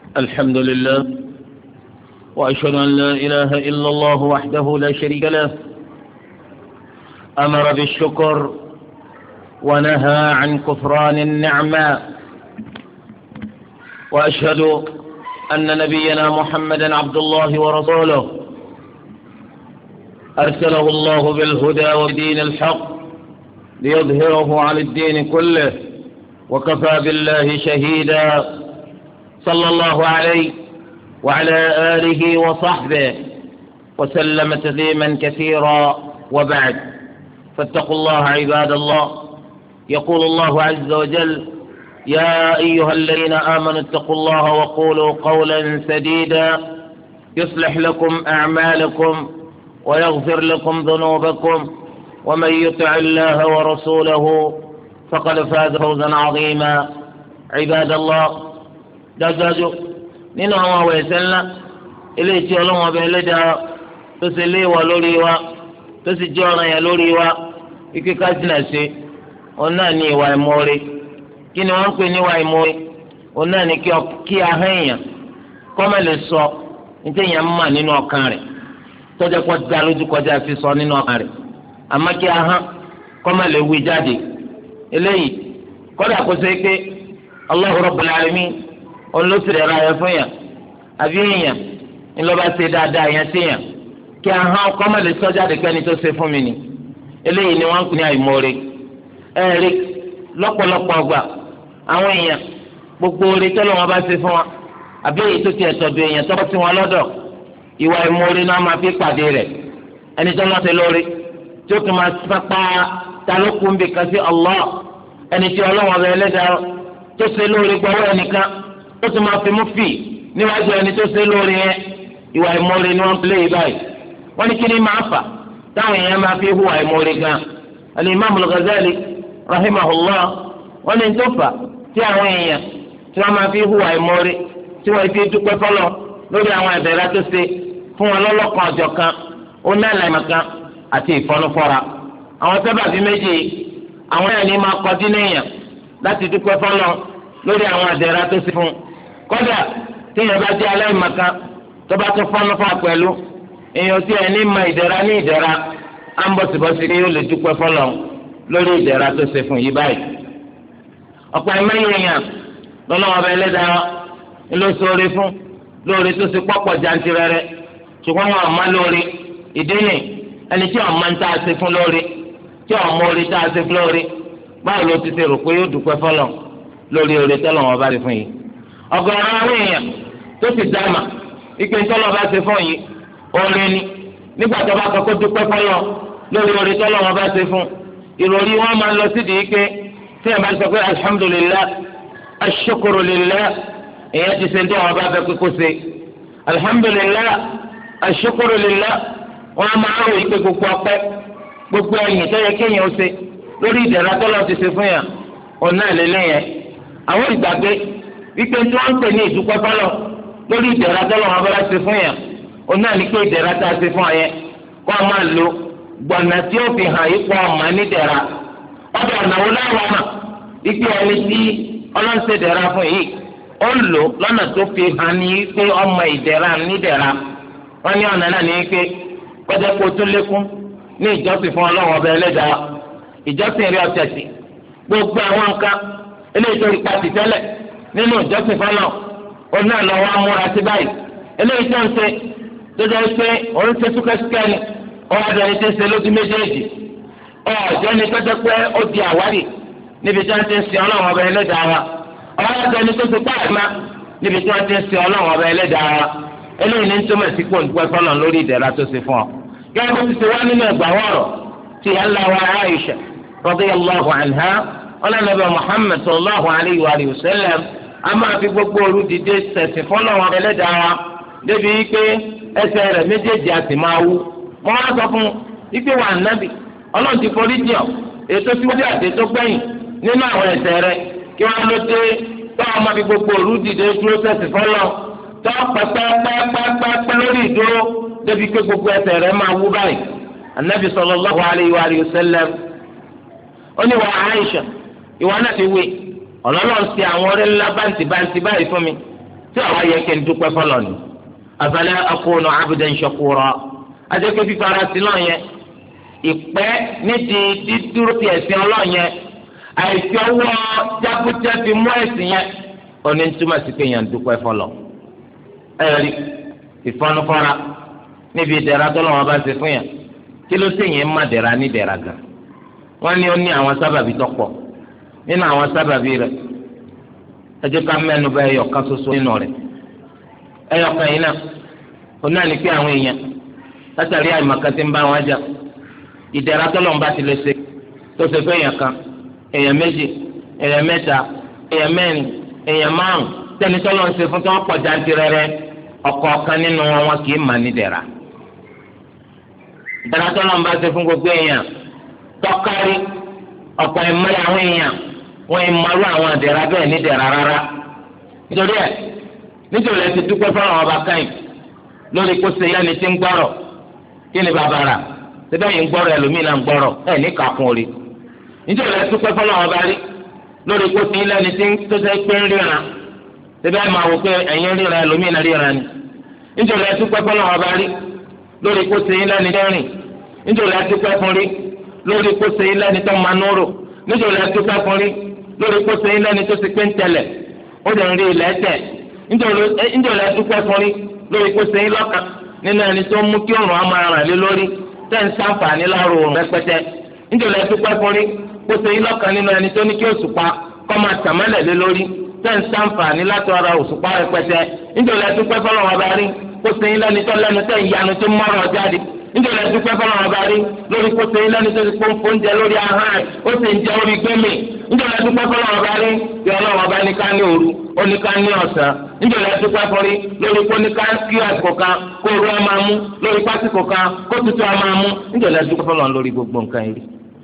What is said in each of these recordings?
الحمد لله وأشهد أن لا إله إلا الله وحده لا شريك له أمر بالشكر ونهى عن كفران النعمة وأشهد أن نبينا محمدا عبد الله ورسوله أرسله الله بالهدى ودين الحق ليظهره على الدين كله وكفى بالله شهيدا صلى الله عليه وعلى آله وصحبه وسلم تسليما كثيرا وبعد فاتقوا الله عباد الله. يقول الله عز وجل: يا أيها الذين آمنوا اتقوا الله وقولوا قولا سديدا يصلح لكم أعمالكم ويغفر لكم ذنوبكم ومن يطع الله ورسوله فقد فاز فوزا عظيما. عباد الله، dájúdájú nínú àwọn àwẹ̀ ẹ̀ṣẹ̀ ńlá eléyìí tí Ọlọ́run ọba Ẹlẹ́dàá tó ṣe léèwọ̀ lórí wa tó sì jẹ́ ọ̀ranyàn lórí wa ike ká jìnnà sí òun náà ní ìwà ìmoore. kí ni wọ́n ń pè ní ìwà ìmoore? òun náà ní kí ahọ́n èèyàn kó má lè sọ nítorí èèyàn mà nínú ọkàn rẹ̀ tọ́jà kó dá lójú kọjá sí sọ nínú ọkàn rẹ̀, àmọ́ kí ahọ́n kó má lè wí jáde. eléyìí kódà kó ṣe pé Allahu Rabbul Alamin olóṣèlú ẹ̀rọ ayẹ fún yàn àbí èèyàn ńlọba ṣe dáadáa yẹn sí yàn kí ahọ́n kọ́mọ̀lẹ́ sọ́jáde pẹ́ni tó ṣe fún mi ni. eléyìí ni wọ́n ń pè ní àìmoore. ẹ̀rí lọ́pọ̀lọpọ̀ ọgbà àwọn èèyàn gbogbo oore tọ́lọ́ wọn bá ṣe fún wa àbí èyí tó ti ẹ̀tọ́jú èèyàn tọ́kọ́ sí wọn lọ́dọ̀ ìwà àìmoore náà máa fi pàdé rẹ̀. ẹni tó lọ́ọ́ ṣe lórí tí ó tún máa sápá talókun bí kan sí Allah, ẹni tí ọlọ́wọ́n bẹ Ẹlẹ́dàá tó ṣe lórí gbọ́wọ́ ẹnìkan ó tún máa fi mú fì níwájú ẹni tó ṣe lórí yẹn. ìwà ìmoore ni wọ́n ń pilẹ̀ yìí báyìí. wọ́n ní kí ni máa fà táwọn èèyàn máa fi hùwà ìmoore gan. al-Imam al-Ghazali rahimahullah wọ́n ní tó fà tí àwọn èèyàn tí wọ́n máa fi hùwà ìmoore tí wọ́n fi dúpẹ́ fọlọ́ lórí àwọn ìbẹ̀rẹ̀ tó ṣe fún wọn lọ́lọ́kan ọjọ́ kan ó ná àlàyémọ̀kan àti ìfọnúfọ́ra. àwọn sábàbí méjì àwọn ẹni máa kọjú níyàn láti dúpẹ́ fọlọ́ lórí àwọn ìbẹ̀rẹ̀ tó ṣe fún kódà téèyàn bá jẹ́ aláìmọ̀kan tó bá tún fọ́nú fún apẹ̀lú èèyàn tí ẹni ma ìdẹ̀ra ní ìdẹ̀ra á ń bọ̀sibọ́sí kí yóò lè dúpẹ́ fọlọ́ lórí ìdẹ̀ra tó ṣe fún yìí báyìí. ọ̀pọ̀ ẹ̀mẹ́yìn èèyàn lọ́lọ́wọ́ ọba Ẹlẹ́dàá ló sóore fún lórí tó ṣe pọ́pọ̀ jantirẹrẹ ṣùgbọ́n wọn àmọ́ lórí ìdí nì ẹni tí ọ̀ma ń tá a ṣe fún lórí tí ọ̀mọ orí tá a ṣe fún lórí báwo ló ti ṣe rò pé yóò dúpẹ́ fọlọ́ lórí oore tọ́lọ́wọ́ ọba rẹ̀ fún yìí. ọ̀gọ̀rọ̀ àwọn èèyàn tó ti dáàmà ìpè ńtọ́lọ́ bá ṣe fún yìí oore ni nígbà tó bá kọ́kọ́ dúpẹ́ fọlọ́ lórí oore tọ́lọ́ wọn bá ṣe fún ìròrí wọn máa ń lọ sídìí pé tí ẹ bá sọ pé alhamdulillah ashukuru lillah èèyàn ti ṣe ń tọ́ wọn bá fẹ́ kókó ṣe alhamdulillah ashukuru lillah wọn a máa rò ìpè gbogbo ọpẹ́ gbogbo ẹ̀yìn tó yẹ kéèyàn ó ṣe lórí ìdẹ̀ra tọ́lọ́ ti ṣe fún yàn ọ̀nà ìlẹ́lẹ́yìn àwọn ìgbàgbé wípé tí wọ́n ń pè ní ìdúpẹ́ fọlọ́ lórí ìdẹ̀ra tọ́lọ́ wọn bá ṣe fún yàn ó náà ní pé ìdẹ̀ra tá a ṣe fún ọ yẹn kó a máa lo gbọ̀nà tí ó fi hàn yípo ọ̀mà nídẹ̀ra ọ̀dọ̀ ọ̀nàwó láwọn ọmọ wípé ẹni tí ọlọ́sẹ̀ dẹ̀ra fún yìí ó lò lọ́nà tó fi hàn ní pé ọmọ ìdẹ̀ra nídẹ̀ra wọ́n ní ọ̀nà náà ní pé kọjá kó tó lékún ní ìjọsìn fún Ọlọ́run ọba Ẹlẹ́dàá ìjọsìn rí ọ̀tẹ̀ sí gbogbo àwọn nǹkan eléyìí tó rí pàtì tẹ́lẹ̀ nínú ìjọsìn fọlọ́ òun náà lọ wá múra sí báyìí eléyìí tó ń ṣe tó jẹ́ pé òun ṣe súkẹ́súkẹ́ ni òun àdéhùn ti ń ṣe lójú méjèèjì ọ̀jẹ́ ni tó jẹ́ pé ó di àwárí níbi tí wọ́n ti ń sin Ọlọ́run ọba Ẹlẹ́dàá wa ọ̀jẹ́ ni tó ti pa àmà níbi tí wọ́n ti ń sin Ọlọ́run ọba Ẹlẹ́dàá wa eléyìí ní túmọ̀ sí pò ń dúpẹ́ fọlọ́ lórí ìdẹ̀ra tó ṣe fún ọ. gẹ́gẹ́ bó ti ṣe wá nínú ẹgbàá wọ̀rọ̀ tí yàrá wa Aisha radiyallahu anha ọlọ́nàbẹ̀ Muhammad sallallahu alayhi wa sallam a máa fi gbogbo òru dìde sẹ̀sìn fọlọ́wọn Ẹlẹ́dàá wa débi wípé ẹsẹ̀ rẹ̀ méjèèjì àti máa wú. wọ́n wá sọ fún wípé wà nábì Ọlọ́run ti forí jì ọ́ ètò síwájú àti ètò gbẹ̀yìn nínú àwọn ẹ̀ṣẹ̀ rẹ̀ kí wọ́n ló dé tó àwọn máa fi gbogbo òru dìde dúró sẹ̀sìn fọlọ́ tó pẹ́pẹ́pẹ́pẹ́ lórí ìdúró débi pé gbogbo ẹsẹ̀ rẹ̀ máa wú báyìí. Ànábì sallallahu alayhi wa sallam ó ní wa Aisha ìwọ náà ti wé ọlọ́lọ́run ṣe àwọn ọ̀rẹ́ ńlá bántì báyìí fún mi tí àwa yẹ kí n dúpẹ́ fọlọ́ ni afala akunu abdan shakura adékè fífara sí náà yẹn ìpẹ́ nídìí dídúró ti ẹ̀sìn ọlọ́run yẹn àìsí ọwọ́ jákújẹ́ fi mú ẹ̀sìn yẹn oní túmọ̀ sí pé yẹn dúpẹ́ fọlọ́ ẹ̀rí ìfọ́nufọ́ra níbi ìdẹ̀ra tọ́lọ́wọ́n bá ṣe fún yẹn kí ló sì yẹn má dẹ̀ra ní dẹ̀ra gan wọ́n ní ó ní àwọn sábàbí tó pọ̀ nínú àwọn sábàbí rẹ̀ ẹ jẹ́ ká mẹ́nu bà ẹyọ̀kan ṣoṣo nínú rẹ̀ ẹyọ̀kan yìí náà ó náà ní pé àwọn èèyàn látàrí àìmọ̀kan tí ń bá wọn jà ìdẹ̀ra tọ́lọ́wọ́n bá ti lè ṣe tó ṣe fún èèyàn kan èèyàn méjì èèyàn mẹ́ta èèyàn mẹ́rin èèyàn márùn tẹ́ni tọ́lọ́ ń ṣe fún tí wọ́n pọ̀ jantirẹrẹ ọ̀kọ̀ọ̀kan nínú wọn kì í mà ní dẹ̀ra ìdẹ̀ra tọ́lọ́ ń bá ṣe fún gbogbo èèyàn tọ́kárí ọ̀pọ̀ ìmọ̀lẹ̀ àwọn èèyàn wọ́n ìmọ̀lú àwọn àdẹ̀ra bẹ́ẹ̀ ní dẹ̀ra rárá nítorí ẹ ti dúpẹ́ fọlọ́ wọn bá káyìn lórí kó ṣe yẹn ni ti ń gbọ́rọ̀ kí ni bàbàrà síbẹ̀ yìí ń gbọ́rọ̀ ẹlòmíràn ń gbọ́rọ̀ ẹ̀ ní kàkún orí nítorí ẹ dúpẹ́ fọlọ́ wọn bá rí lórí kó ṣe yẹn ni ti ń tó ṣe pé ń ríran síbẹ̀ máa wò pé ẹ̀yin ríran ẹlòmíràn ríran ni nítorí ẹ dúpẹ́ fọlọ́ wọn bá rí lórí kó ṣe yẹn ni tẹ́rìn nítorí ẹ dúpẹ́ fún rí lórí kó ṣe yẹn ni tó máa núrò nítorí ẹ dúpẹ́ fún rí lórí kó ṣe yẹn ni tó ṣe pé ń tẹ̀lẹ̀ ó dẹ̀ ń rí ilẹ̀ tẹ̀ nítorí ẹ dúpẹ́ fún rí lórí kó ṣe yẹn lọ́kàn nínú ẹni tó mú kí òrùn á máa ràn lé lórí tẹ́ ń ṣàǹfààní láàrú òrùn rẹpẹtẹ nítorí ẹ dúpẹ́ fún rí kó ṣe yín lọ́kàn nínú ẹni tó ní kí òṣùpá kọ́ máa tàmálẹ̀ lé lórí tẹ́ ń ṣàǹfààní látọ̀ ara òṣùpá rẹpẹtẹ nítorí ẹ dúpẹ́ fọlọ́wọ́n bá rí kó ṣe yín lẹ́ni tó lẹ́nu tẹ́ ń yanu tó mọ́rọ̀ jáde nítorí ẹ dúpẹ́ fọlọ́wọ́n bá rí lórí kó ṣe yín lẹ́ni tó ti pọ́n fóúnjẹ lórí ahọ́n ó sì ń jẹ orí gbẹ́mì nítorí ẹ dúpẹ́ fọlọ́wọ́n bá rí bí ọlọ́wọ́n bá ní ká ní òru ó ní ká ní ọ̀sán nítorí ẹ dúpẹ́ fọrí lórí kó ní ká kí àsìkò kan kó ru ẹ máa mú lórí pásìkò kan kó tutù ẹ máa mú nítorí ẹ dúpẹ́ fọlọ́wọ́n lórí gbogbo nǹkan yìí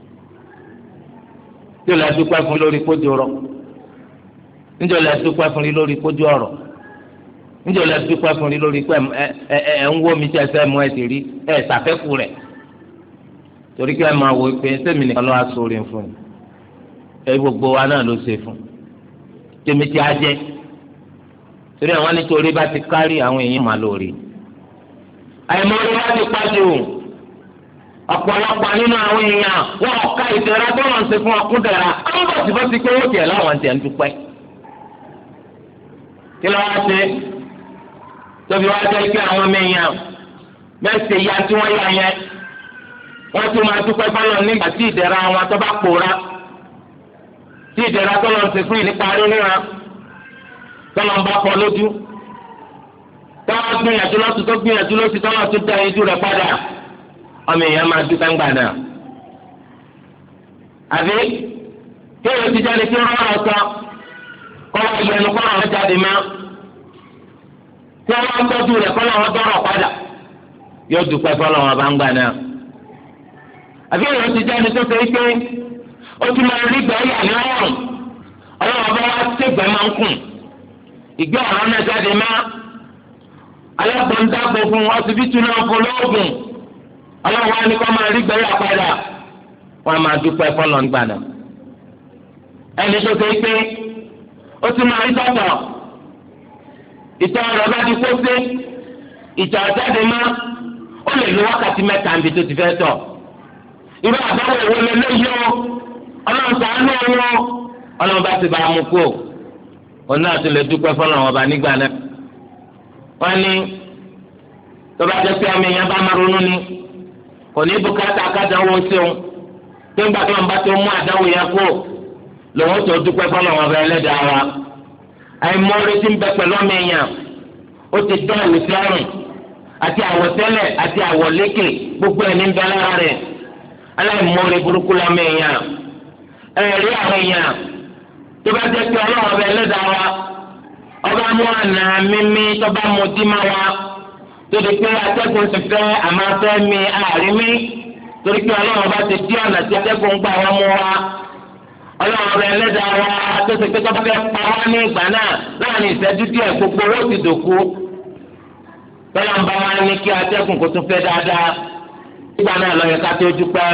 nítorí ẹ dúpẹ́ fún lórí kójú ọ̀rọ̀ nítorí ẹ dúpẹ́ fún lórí kójú ọ̀rọ̀ nítorí ẹ dúpẹ́ fún lórí pé ẹ ń wó mi tí ẹ fẹ́ mú ẹ sì rí ẹ ṣàfẹ́kù rẹ̀ torí kí ẹ máa wò pé sẹ́mi nìkan ló wá sórí fún mi ẹ gbogbo wa náà ló ṣe fún tèmi tí a jẹ torí àwọn nítorí bá ti kárí àwọn èèyàn máa lórí àìmọ̀ orí wá ti pàdé o ọ̀pọ̀lọpọ̀ nínú àwọn èèyàn wọn ọ̀ka ìdẹ̀ra tó lọ́n ṣe fún ọkùnrin àwọn bọ̀ sí bọ́ sí pé ó tiẹ̀ láwọn tiẹ̀ ń dúpẹ́ kí ló wá ṣe tóbi wá jẹ́ pé àwọn ọmọ èèyàn mẹ́sẹ̀ ya tí wọ́n yá yẹn wọ́n tún máa dúpẹ́ fọlọ́ nígbà tí ìdẹ̀ra wọn tó bá pòórá tí ìdẹ̀ra tó lọ́n ṣe fún ìnípa ríran tó lọ́n bá pọ̀ lójú tọ́wọ́ gbìyànjú lọ́sùn tó gbìyànjú lọ́sùn tọ́wọ́ tó dá ojú rẹ̀ padà ọmọ èèyàn máa dúpẹ́ ńgbà náà. àbí kéèyàn ti jáde kí wọ́n rọ̀ sọ kọ́ wọ́n yẹnu kọ́ àwọn jáde má tí wọ́n ń tọ́jú rẹ̀ kọ́ lọ́wọ́ dọ́rọ̀ padà yóò dúpẹ́ fọlọ́wọ́n bá ń gbà náà. àbí èèyàn ti jáde tó ṣe pé ó ti máa rí gbẹ́ yà ní ọ̀rùn ọlọ́wọ́ bá wá ṣègbẹ́ máa ń kùn ìgbẹ́ ọ̀rọ̀ náà jáde má alágbọ̀ndàgbò fún ọsibítù náà fún lóògùn ọlọ́wọ́ á ní kọ́ máa rí gbẹ́ yà padà wọ́n á máa dúpẹ́ fọlọ́ ń gbà náà. ẹni tó ṣe pé ó ti máa rí tọ̀tọ̀ ìtọ̀ ọ̀rọ̀ bá ti kó sí ìtọ̀ ọ̀jáde má ó lè lo wákàtí mẹ́ta níbi tó ti fẹ́ tọ̀ irú àbáwọ̀ ìwé lélẹ́yìí o ọlọ́run ṣàánú wọn ọlọ́run bá ti bá a mú kó òun náà ti lè dúpẹ́ fọlọ́run ọba nígbà náà. wọ́n ní tó bá jẹ́ pé ọmọ èèyàn bá máa ronú ni kò ní bùkátà kájàwó ṣeun tó ń gbà tó ń bá tó mú àdáwò yẹn kó lòun tó dúpẹ́ fọlọ́run ọba ẹlẹ́dàá wa. àìmọ́ọ́rẹ́ tí ń bẹ pẹ̀lú ọmọ èèyàn ó ti dán ìwòsí ọrùn àti àwọ̀tẹ́lẹ̀ àti àwọ̀lékè gbogbo ẹ̀ ní ń bẹ lára rẹ̀ aláìmọ́ọ́rẹ́ burúkú lọ́mọ èèyàn ẹ̀rí àwọn èèyàn tó bá jẹ́ pé ọlọ́run ọba ẹlẹ́dàá wa ọba mú àná mímí tó bá mu dímá wa tó di pé atẹ́gùn ti fẹ́ àmàfẹ́ mi àárín mi torí pé ọlọ́run ọba ti dí ọ̀nà tí atẹ́gùn gbà wọ́n mú wa ọlọ́run ọba ẹlẹ́dàá wa tó ti pé tó bá fẹ́ pa wá ní ìgbà náà láàrin ìṣẹ́jú díẹ̀ gbogbo owó ti dòkú tọ́lá ń bá wa ní kí atẹ́gùn kó tún fẹ́ dáadáa nígbà náà lọ́yẹ ká tó dúpẹ́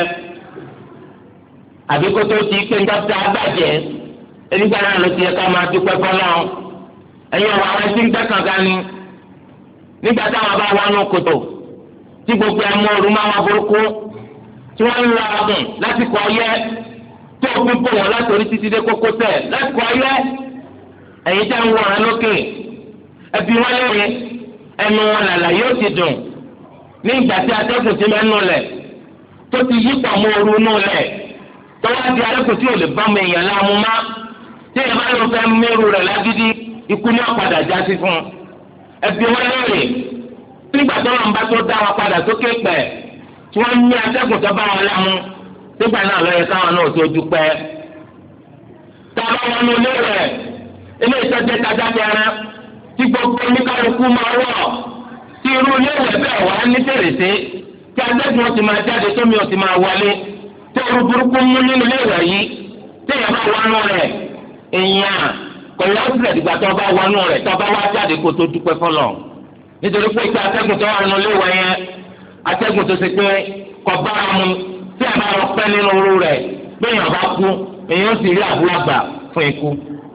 àbí kó tó ti pé ń dọ́kítà àgbàjẹ́ nígbà náà ló ti yẹ ká máa dúpẹ́ fọlọ́ ẹ̀yin ọ̀wọ́ àwọn ẹtí ń gbẹ́ kànga ni nígbà táwọn bá wọnú kòtò tí gbogbo ẹ̀mú ooru máa wá burúkú tí wọ́n ń lọ ọ̀gùn lásìkò ọyẹ́ tí òfin bò wọ́n látòrí títí dé kókósẹ̀ lásìkò ọyẹ́ ẹ̀yin tẹ́ ń wọ̀ ọ́ lókè ẹbí wọn lẹ́yìn ẹnu wọn làlà yóò ti dùn ní ìgbà tí atẹ́gùn ti mẹ́nu lẹ̀ tó ti yí pàmò ooru nù lẹ̀ tọ́wọ́ di atẹ́gùn tí ò lè bá mi èèyàn láàmú má tí èèyàn bá lọ fẹ́ mẹ́rù rẹ̀ lágídí ikú ní ọ̀padà já sí fún un ẹbí wọn lẹ́yìn nígbà tó wọn bá tó dá wọn padà sókè pẹ̀ tí wọ́n ní atẹ́gùn tó bá wọn láàmú nígbà náà lọ́yẹ káwọn náà tó dúpẹ́ táwọn wọn lò lé rẹ̀ ilé ìtọ́jú tajà bẹ̀rẹ̀ tí gbogbo oníkálukú máa wọ̀ tí irú iléèwé bẹ́ẹ̀ wá ní fèrèsé tí atẹ́gùn ti máa jáde tómi ò ti máa wọlé tí irú burúkú mú nínú iléèwé yìí tí èèyàn bá wọnú rẹ̀ èèyàn kò yọ sílẹ̀ dìgbà tó bá wọnú rẹ̀ tó bá wá jáde kó tó dúpẹ́ fọlọ́ nítorí pé tí atẹ́gùn tó wà nínú iléèwé yẹn atẹ́gùn tó ṣe pé kò bára mu tí a bá lọ pẹ́ nínú irú rẹ̀ béèyàn bá kú èèyàn sì rí àbúrò àgbà fún ikú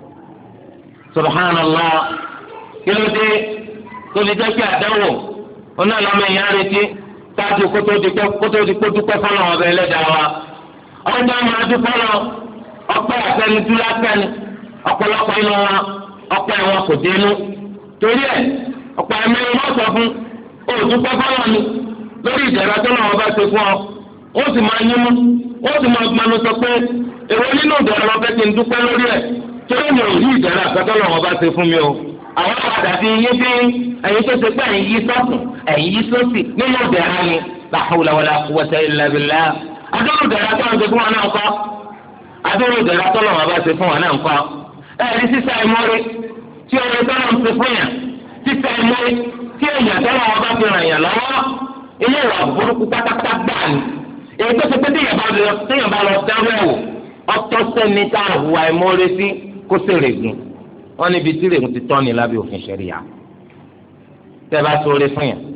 subhanallah kí ló dé tó lè jẹ́ pé àdánwò oná lọ́mọ èèyàn retí táàtì kótó di kó dúpẹ́ fọlọ́ ọbẹ̀ ẹlẹ́dàá wa ọjọ́ máa dúpẹ́ lọ ọpẹ́ àfẹnudú lásán ọ̀pọ̀lọpọ̀ inú wa ọpẹ́ wọn kò dénú torí ẹ̀ ọ̀pọ̀ ẹ̀mẹ́rin wọ́n sọ fún òdúpẹ́ fọlọ́ ni lórí ìdẹ̀ra tó náà wọ́n bá ṣe fún ọ ó sì máa yín mú ó sì máa gbanu sọ pé èrò nínú ìdẹ̀ra wọn fẹ́ kí n dúpẹ́ lórí ẹ̀ torí mi ò rí ìdẹ̀ra àkọ́tọ́ náà wọ́n bá ṣe fún mi o àwọn padà fi yín bí ẹ̀yin tó ṣe pé ẹ̀yin yí sọ́kùn ẹ̀yin yí sósì nínú ìdẹ̀ra ni la hawla wala quwwata illa billah adúrú ìdẹ̀ra tó ń ṣe fún wọn náà kọ́ adúrú ìdẹ̀ra tó lọ́wọ́ bá ṣe fún wọn náà kọ́ ẹ̀rí sísá ìmọ̀rí tí orin tó lọ́wọ́ ṣe fún yàn sísá ìmọ̀rí tí èèyàn tó lọ́wọ́ bá fi ràn yàn lọ́wọ́ ilé ìwà burúkú pátápátá gbà ní èyí tó ṣe pé téèyàn bá lọ dárú ẹ̀wò ọtọ́ sẹ́ni tá a hùwà ìmọ̀rí sí kó sèrè gùn wọn níbi tí rèé ti tọ́ ni lábẹ́ òfin ṣẹ̀ríà tẹ́ bá sóore fún yàn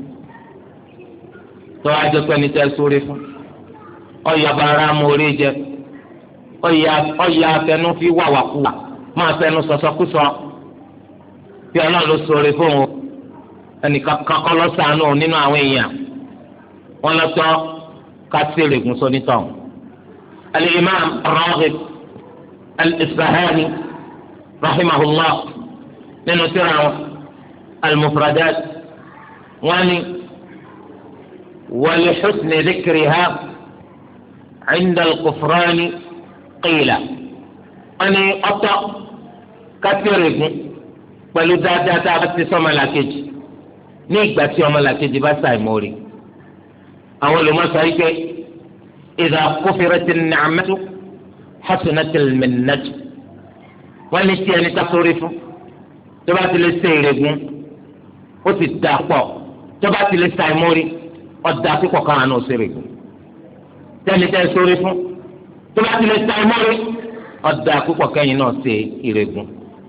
tọ́ ajẹ́ pé ní tẹ́ sóore fún ọ̀yà bàrà mọ orí jẹ ọ̀yà afẹnú fi wàwàkuwà máa fẹnu sọ̀sọ́kúsọ bí ọlọ́run ló sóore fún o ẹnìkan kọ́ ló ṣàánú nínú àwọn èèyàn wọn lọ tọ́ ká sèrè gùn sọ́nítọ̀ al-imam Raghib al-Isfahani rahimahullah nínú tírà wọn al-mufradat wọn ni wali husni dhikriha inda al-kufrani qila wọn ni ọ̀tọ̀ kátìrìgún pẹ̀lú dáadáa tá a bá ti sọmọlàkejì ní ìgbà tí ọmọlàkejì bá ṣàìmọ̀ọ́rì àwọn olùmọ̀sọ yìí pé idha kufirati an-ni'matu hasunat al-minnatu wọ́n ní tí ẹni ká sórí fún tó bá ti lè ṣe ìrègùn ó ti dà pọ̀ tó bá ti lè ṣe àìmórí ọ̀dà pípọ̀ káwọn náà ṣe ìrègùn tẹ́ni tẹ́ sórí fún tó bá ti lè ṣe àìmórí ọ̀dà pípọ̀ kẹ́yìn náà ṣe ìrègùn.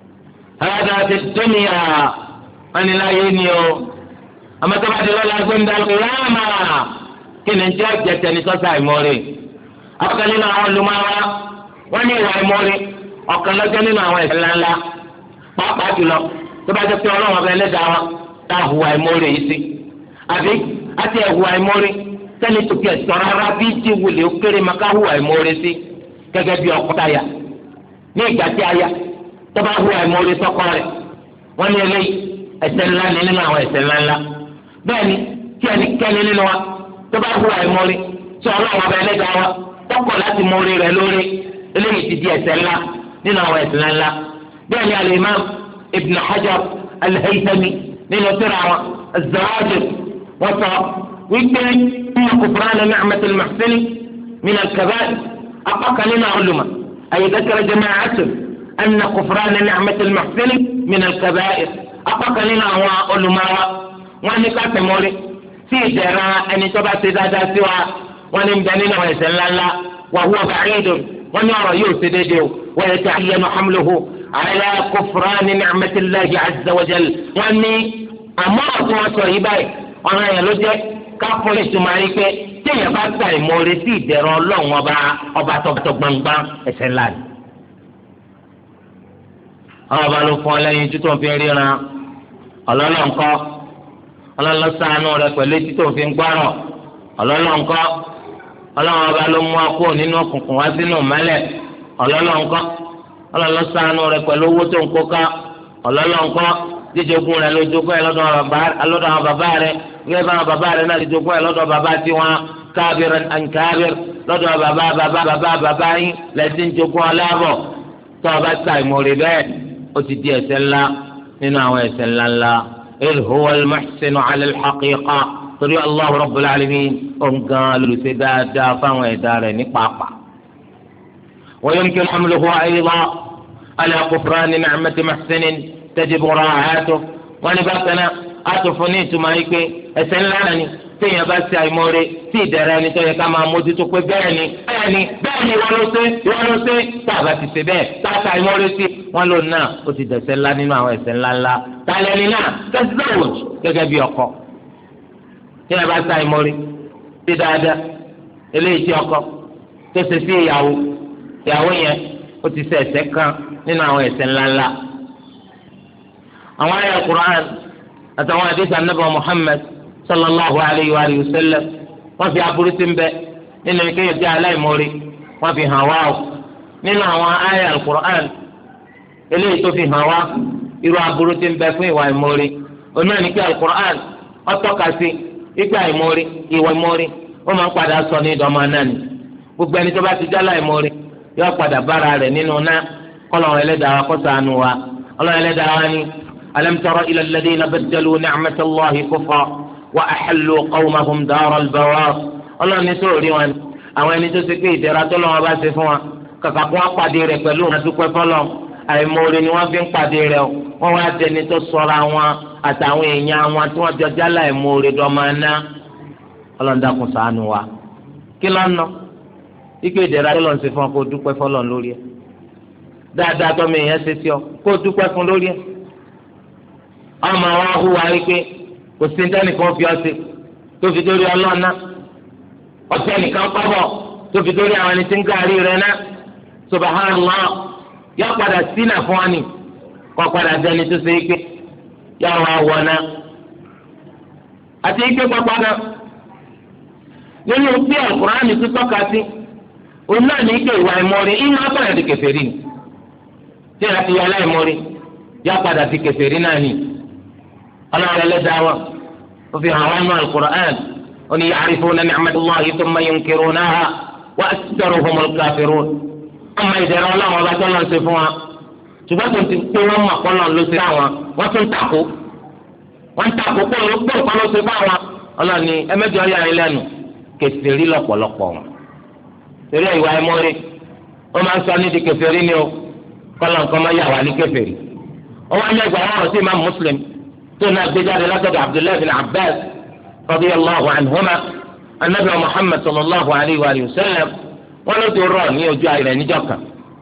àyàdà ti dúnìyà wọn ni láyé ni o àmọ́ tó bá ti lọ́la gbẹ́ndà láàmà kí ni jẹ́ ọ̀jẹ̀ tẹ́ni tó ṣe àìmórí ọ̀kan nínú àwọn olùmọ̀wá wọ́n ní ìwà àìmórí ọ̀kan lọ́jọ́ nínú àwọn ẹ̀ṣẹ̀ ńláńlá pàápàá jùlọ tó bá jẹ́ pé ọlọ́run ọba ẹlẹ́dàá wa tá a hùwà ìmọ̀ọ́rẹ́ yìí sí àbí àti ẹ̀hùwà ìmọ̀ọ́rẹ́ sẹ́ni tó kí ẹ̀sọ́ rárá bí ti wulẹ̀ ó kéré máa ká hùwà ìmọ̀ọ́rẹ́ sí gẹ́gẹ́ bí ọkọ táyà ní ìgbà tí aya tó bá hùwà ìmọ̀ọ́rẹ́ sọ́kọ rẹ̀ wọ́n ní eléyìí ẹ̀ṣẹ̀ ńlá ni nínú àwọn ẹ̀ṣẹ̀ ńláńlá bẹ́ẹ̀ ni tí ẹnikẹ́ni nínú wa tó bá hùwà ìmọ̀ọ́rẹ́ tí ọlọ́run ọba ẹlẹ́dàá wa tọkọ̀ láti mọ̀ọ́rẹ́ rẹ̀ lórí eléyìí ti di ẹ̀ṣẹ̀ ńlá nínú àwọn ẹ̀ṣẹ̀ ńláńlá bẹ́ẹ̀ ni al-imam ibn hajar al-haythami nínú tírà àwọn az-zawajir wọ́n sọ wípé inna kufrana ni'mat al-muhsini min al-kaba'ir apákan nínú àwọn olùmọ̀ ay dhakara jama'atun anna kufrana ni'mat al-muhsini min al-kaba'ir apákan nínú àwọn olùmọ̀ wọn ní ká tẹ̀mọ́rí sí ìdẹ̀ra ẹni tó bá ṣe dáadáa sí wa wọn ní bẹ nínú àwọn ẹ̀ṣẹ̀ ńláńlá wa huwa ba'idun wọn ní ọ̀rọ̀ yóò ṣe déédéé o wa yata'ayyanu hamluhu ala kufrani ni'matillahi azza wa jal wọn ní àmọ́ ọ̀tún wọn sọ yìí báyìí ọ̀rọ̀ yẹn ló jẹ́ káfọ́n ìtumọ̀ ayé pé téèyàn bá ta ìmọ̀ọ́rẹ́ sí ìdẹ̀rọ ọlọ́run ọba tọ́gbọ̀ngbọ̀n ẹ̀ṣẹ̀ ńlá ni. àwọn ọba ló fún ọ lẹ́yìn tí tó ń fi ríran ọlọ́lọ́nkọ́ ọlọ́lọ́sàánú rẹ pẹ̀lú etí tó ń fi gbọ́rọ̀ ọlọ́lọ́nkọ́ ọlọ́wọ́n ọba ló mú ọkọ nínú òkùnkùn wá sínú mẹ́lẹ̀ ọlọ́lọ́nkọ́ ọlọ́lọ́sàánú rẹ pẹ̀lú owó tó ń kó ká ọlọ́lọ́nkọ́ jíjogún rẹ lójoogun ẹ lọ́dọ̀ àwọn bàbá rẹ gẹ́gẹ́ bá àwọn bàbá rẹ náà jíjogún ẹ lọ́dọ̀ bàbá tiwọn kábìrì ànkábìrì lọ́dọ̀ bàbá yín lẹ́sìn jogún ọlábọ̀ tó o bá ta ìmọ̀rẹ́ bẹ́ẹ̀ ó ti di ẹ̀ṣẹ̀ ńlá nínú àwọn ẹ̀ṣẹ̀ ńláńlá il huwa al-muhsinu ala al-haqiqa torí Allahu rabbul alamin ọ̀ngàn lùsè dáadáa fáwọn ẹ̀dá rẹ̀ ní pàápàá. wa yumkin hamluhu aydan ala kufrani ni'mati muhsinin tajibu ra'atuhu wọn ní bákan náà a tó fún ní ìtumọ̀ yìí pé ẹ̀ṣẹ̀ ńlá náà ni téèyàn bá ṣe àìmọ́re tí ìdẹ̀rẹ̀ ẹni tó yẹ ká máa mójútó pé bẹ́ẹ̀ ni ìwọ ló ṣe tá a bá ti ṣe bẹ́ẹ̀ tá a ṣe àìmọ́re sí wọn lòun náà ó ti dẹ̀ṣẹ̀ ńlá nínú àwọn ẹ̀ṣẹ̀ ńlá ńlá tálẹ́ni náà tẹ́sílẹ̀wòj gẹ́gẹ́ bí ọkọ téèyàn bá ṣe àìmọ́re sí dáadáa eléyìí tí ọkọ tó ṣe sí ìyàwó yẹn ó ti ṣe ẹ̀ṣẹ̀ kan nínú àwọn ẹ̀ṣẹ̀ ńlá ńlá àwọn àyá Qur'an àtàwọn àdìsí Ànábì Muhammad sallallahu alayhi wa sallam wọ́n fi aburú tí ń bẹ nínú kéèyàn jẹ́ aláìmọ́rí wọ́n fi hàn wá o nínú àwọn àyá Al-Qur'an eléyìí tó fi hàn wá irú aburú tí ń bẹ fún ìwà ìmọ́rí onáà ní kí Al-Qur'an ó tọ́ka sí ìgbà ìmọ́rí ìwà ìmọ́rí ó máa ń padà sọ ní ìdọ́mọ náà ni gbogbo ẹni tó bá ti jẹ́ aláìmọ́rí yóò padà bára rẹ̀ nínú náà kọ́lọ́run ẹlẹ́dàá wa kó ṣàánú wa ọlọ́run ẹlẹ́dàá wa ni alam tara ila alladhina baddalu ni'matallahi kufra wa ahallu qawmahum daral bawar ọlọ́run ní sọ̀rọ̀ rí wọn àwọn ẹni tó ṣe pé ìdẹ̀ra tó lọ́wọ́ bá ṣe fún wa kàkà kó wọ́n pàdé rẹ̀ pẹ̀lú ìdúpẹ́ fọlọ́ àìmọ̀ọ́rẹ́ ni wọ́n fi ń pàdé rẹ̀ wọ́n wá dẹni tó sọ̀rọ̀ àwọn àtàwọn èèyàn wọn tí wọ́n jọjá láìmọ̀ọ́rẹ́ dọ́mọ ná ọlọ́run dákun ṣàánú wa kí ló ń ná ike ìdẹ̀ra tó lọ́n ṣe fún ọ kó dúpẹ́ fọlọ́ lórí ẹ̀ dáadáa tọ́mọ èèyàn ṣe sí ọ kó dúpẹ́ fún lórí ẹ̀ ọmọ wa hùwà wípé kò sí nítẹ́nìkan fi ọtí tó fi dórí ọlọ́ọ̀ná ọtí nìkan kọ́bọ̀ tó fi dórí àwọn ẹni tí ń kárí rẹ̀ náà subhanallah yọ padà sínà fún wa ni kọ́ padà dẹni tó ṣe ike yọ wá wọ̀ náà àti ike pápá náà nínú bí Al-Qur'ani tó tọ́ka sí òun náà ní ike ìwà ìmọ̀rin ìmọ̀ àbọ̀yà di kèfèrí ni tí a ti yọ aláìmọ̀rin yọ padà di kèfèrí náà ni. ọlọ́run ẹlẹ́dàá wa ó fi hàn wọ́n nù Al-Qur'an ó ní ya'rifuna ni'matallahi thumma yunkirunaha wa aktharuhumul kafirun ọmọ ìdẹ̀rẹ̀ ọlọ́run ọba tó lọ́n ṣe fún wa ṣùgbọ́n tó ti pé wọ́n mọ̀ kọ́lọ́ ló ṣe fáwọn wọ́n tún takò pé olùkọ́ ló ṣe fáwọn ọlọ́run ní ẹ̀mẹ́jọ yà ń lẹ́nu kèfèrí lọ́pọ̀lọpọ̀ wọn torí ìwà ẹ̀mọ́rí ó máa ń sọ ní di kèfèrí ni ó kọ́lọ́ nǹkan máa yà wá ní kèfèrí ó wá ní ẹgbàá wọn sí Imam Muslim سنة بجار لقد عبد الله بن عباس رضي الله عنهما النبي محمد صلى الله عليه وآله وسلم ولو ترون يوجوا إلى نجاكا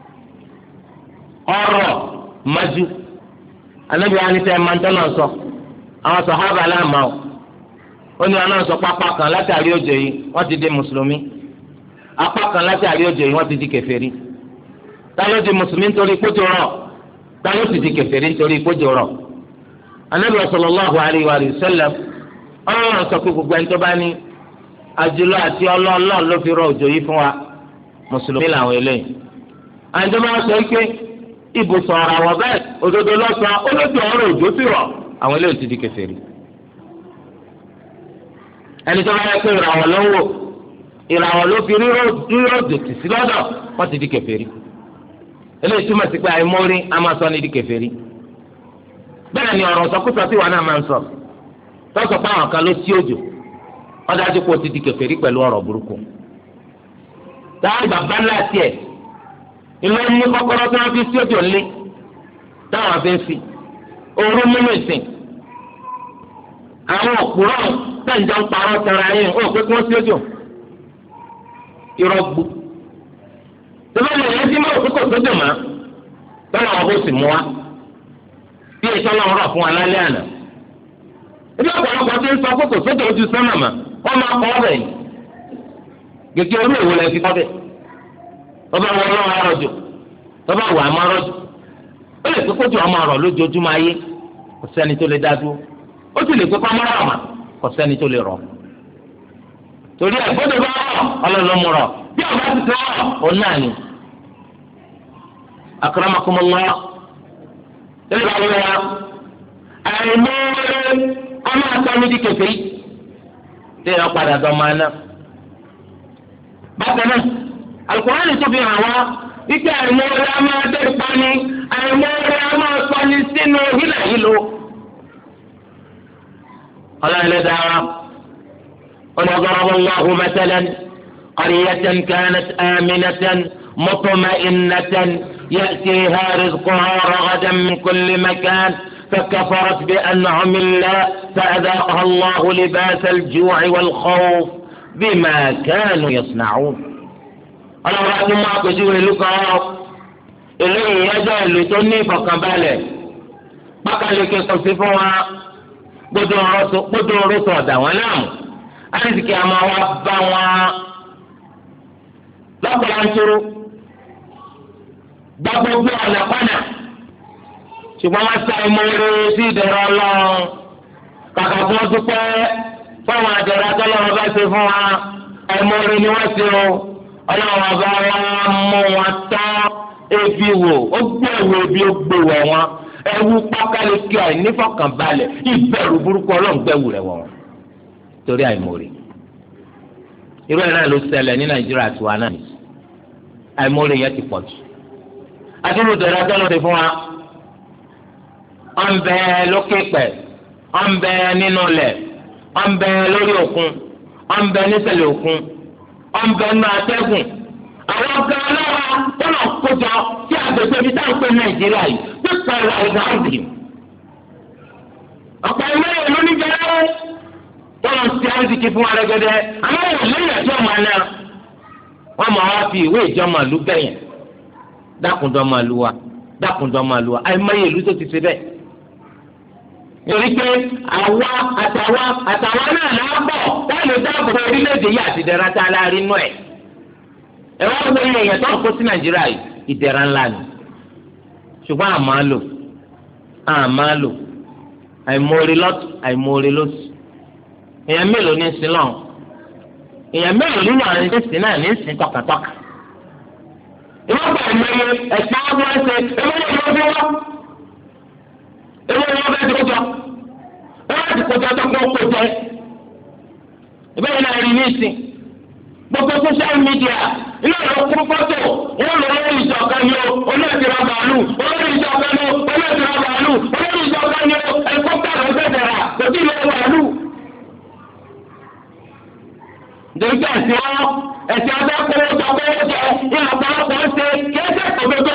أرى مجو النبي عليه السلام من تنصى أما صحابة لا ماو oni ana sọ pápá kan látàrí òjò yìí wọ́n ti di mùsùlùmí apá kan látàrí òjò yìí wọ́n ti di kèfèrí ta ló di mùsùlùmí nítorí kójò rọ̀ ta ló sì di kèfèrí nítorí kójò rọ̀ anabi sallallahu alayhi wa sallam ọlọ́run sọ pé gbogbo ẹni tó bá ní àjùlọ àti ọlọ́ọ̀lọ́ ló fi rọ òjò yìí fún wa mùsùlùmí làwọn eléyìí àjọ máa sọ pé ibùsọ̀ ọ̀rọ̀ àwọn bẹ́ẹ̀ òdodo lọ́sàn olójú ọ̀rọ̀ òjò sì rọ̀ àwọn eléyìí ti di kèfèrí ẹni tó bá yẹ pé ìràwọ̀ ló ń wò ìràwọ̀ ló fi rírọ̀ òjò tì sí lọ́dọ̀ wọ́n ti di kèfèrí eléyìí túmọ̀ sí pé àìmọ́rí a máa sọ ní di kèfèrí bẹ́ẹ̀ ni ọ̀rọ̀ sọkúsọ tí wà náà máa ń sọ tọ́sọ̀ pé àwọn kan ló sí òjò ọ̀dájú kó o ti di kèfèrí pẹ̀lú ọ̀rọ̀ burúkú. táwọn bàbá ńlá tiẹ̀ ìlú ní kọ́kọ́rọ́ tí wọ́n fi sí òjò ńlé táwọn fi ń fi ooru mímú ìsìn. àwọn òpùrọ̀ tẹ̀jọ́ ń parọ́ tẹ̀ra yín ó pé kí wọ́n sí òjò. irọ́ gbu. tẹ́lẹ̀ lè yẹn tí mo kó kò sójò mọ́ tọ́lá wọn bó sì mú wa bí èso náà rọ̀ fún wa lálẹ́ àná. ebi ọ̀pọ̀lọpọ̀ ti ń sọ pé kò sókè ojú sánmà mà wọ́n máa kọ́ ọ̀bẹ yìí. gègé orí èwo lẹ fi kọ́ bẹ̀. tọ́ba wọ ọlọ́run arọ́jò tọ́ba wọ àmọ́ arọ́jò ó lè pé kójú ọmọ ọ̀rọ̀ lójoojúmọ́ ayé kò sẹ́ni tó lè dá dúró ó sì lè pé kọ́mọ́rọ́ ọ̀mà kò sẹ́ni tó lè rọ̀ torí ẹ̀ gbọ́dọ̀ bá rọ̀ ọlọ́lọ́mú rọ̀ bí ọba ti tẹ́ rọ̀ òun náà ni. akramakumullah tẹ́lẹ̀ bá wọlé wa àìmọ́ọ́rẹ́ ọmọ àtọ́ni di kẹfẹ́ yìí tẹ́lẹ̀ ọ̀padà dọ̀ máa ná. bákan náà Al-Qur'ani tó fi hàn wá wípé àìmọ́ọ́rẹ́ a máa dé pani àìmọ́ọ́rẹ́ a máa pani sínú hílà yìí lò. ọlọ́ọ̀lẹ́dàá وضرب الله مثلا قرية كانت آمنة مطمئنة يأتيها رزقها رغدا من كل مكان فكفرت بأنعم الله فأذاقها الله لباس الجوع والخوف بما كانوا يصنعون. أنا رأيت ما كجوا لك إليه يجعل لتني فقبله بقى لك تصفها بدون رسول ونام àrísìkì àmọ́ wa bá wọn lọ́pọ̀lọpọ̀ ntúrú gba gbogbo ọ̀nà pánà ṣùgbọ́n wọ́n sá ìmọ̀ọ́rẹ́ sí ìdẹ̀rọ̀ ọlọ́run kàkà fún wọn dúpẹ́ fáwọn àjẹrà tọ́lọ́run bá ṣe fún wa ìmọ̀ọ́rẹ́ ni wọ́n ṣe o ọlọ́run ọba wọn mú wọn tán ebi wò ó gbẹ̀wò ebi ó gbẹ̀wò wọn ẹ̀wù pákáleke àìnífọ̀kànbalẹ̀ ìbẹ̀rù burúkú ọlọ́run gbẹ̀wò rẹ̀ wọ̀ wọn torí àìmọ̀rẹ́ irú ẹ̀ náà ló ṣẹlẹ̀ ní Nàìjíríà tiwa náà àìmọ̀rẹ́ yẹn ti pọ̀ jù adúlù dẹ̀rẹ́ adọ́lọ́dẹ fún wa ọ̀nbẹ lókè pẹ̀ ọ̀nbẹ nínú lẹ̀ ọ̀nbẹ lórí òkun ọ̀nbẹ nísàlẹ̀ òkun ọ̀nbẹ nínú atẹ́gùn àwọn ọ̀gá ọlọ́wà tó lọ kójọ sí àgbègbè ibi táwọn pè Nàìjíríà yìí pípa ìwà ìdáhùn ọ̀pọ̀ ìmọ̀ràn ló ní bẹ̀rẹ̀ tọ́lọ̀ ti àrísìkí fún wa rẹ́gẹ́dẹ́ àmọ́ wọ́n lẹ́yìn ẹ̀jọ́ máa ná wọ́n máa wá fi ìwé ìjọ màlúù bẹ̀yẹn dákùndọ́ màlúù wa àìmọye ìlú tó ti ṣe bẹ́ẹ̀. torí pé àwa àtàwa náà náà bọ̀ láti dáàbò orílẹ̀-èdè yìí àti ìdẹ̀ra tá a láàrin nú ẹ̀. ẹ wá wọ ilé yẹn tó ń kó sí Nàìjíríà yìí ìdẹ̀ra ńlá ni ṣùgbọ́n àmà lò àìmọ̀ọ́rẹ́ lọ́tù àìmọ̀ọ́rẹ́ lọ́sù. èèyàn mélòó ní sin lọ́n èèyàn mélòó nínú àwọn ẹni sin náà ní sin tọkàtọkà ìwọ́n bá ẹ̀mẹ́yẹ ẹ̀sìn ọgbọ́n ẹ̀sẹ̀ ẹ̀mẹ́yẹ ìwọ́n bí wọ́n ẹ̀mẹ́yẹ ìwọ́n bẹ́ẹ̀ ti kójọ ẹ̀wọ́n ti kójọ tó kó kójọ ìbẹ́yẹ náà rí ní ìsìn gbogbo social media ilé ìlú kúrú fọ́tò wọ́n lọ lórí ìjọ kan ní o olóòtú ra bàálù olórí ìjọ kan ní o olóòtú ra bàálù olórí ìjọ kan ní o ẹ̀kọ́ kàrọ̀ ẹ̀sẹ̀ rà kò tí ì lọ bàálù. Dèjì ẹ̀sìn ọbẹ̀ kọ́wọ́jọ ìlà ọ̀pọ̀lọpọ̀ ṣe kéṣe òdodo.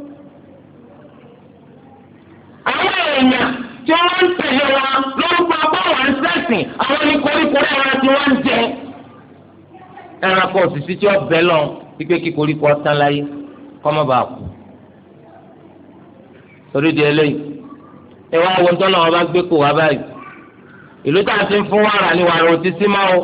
Àwọn èèyàn tí wọ́n ń tẹ̀lé wa lórúkọ báwọn ń sẹ́sìn àwọn ní koríko ẹran tí wọ́n ń jẹ. Ẹranko òṣìṣẹ́ tí ó bẹ́ lọ wípé kí koríko ọ̀tán láyé kọ́ mọ́ bá kú. Torí di eléyìí, ẹ wá wo ntọ́nà wọn bá gbé kó wá báyìí. Ìlú tá a ti ń fún wàrà ni wàrà ò ti sí máa o.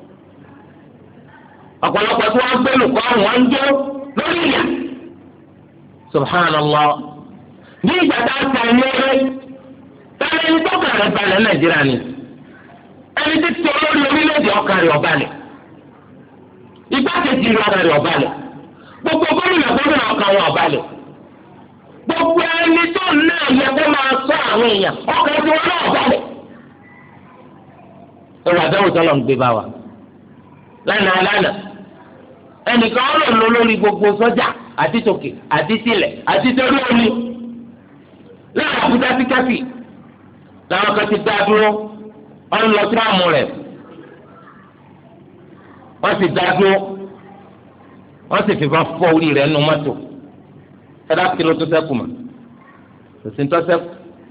Ọ̀pọ̀lọpọ̀ tí wọ́n gbé lùkọ́ àwọn ń jó lórí ìyà. Subhanallah. Ní ìgbà tá a ta ìmọ̀ọ́rẹ́ táwọn ẹni tó kàn rẹ̀ balẹ̀ Nàìjíríà ni. Ẹni tí tí olórí orílẹ̀-èdè ọkàn rẹ̀ ọ̀balẹ̀. Igbákejì ọkàn rẹ̀ ọ̀balẹ̀. Gbogbo gómìnà ọkàn wọn ọ̀balẹ̀. Gbogbo ẹni tó náà yẹ kó máa sọ àwọn èèyàn ọkàn tí wọn náà ọ̀balẹ̀. Ẹ̀rọ àdáwò tó lọ ń gbé bá wa. Lánàá ẹnìkan ọ̀rọ̀ lọ lórí gbogbo sọ́jà àti tòkè àti tilẹ̀ àti torí omi lára àbújá sí kẹ́fì làwọn kan ti dá dúró ọ̀n lọ tíráàmù rẹ̀ wọ́n sì dá dúró wọ́n sì fìbọn fọ́ orí rẹ̀ nù mọ́tò ẹ̀dá kìló tó sẹ́kù mọ́ òsì ń tọ́ sẹ́kù.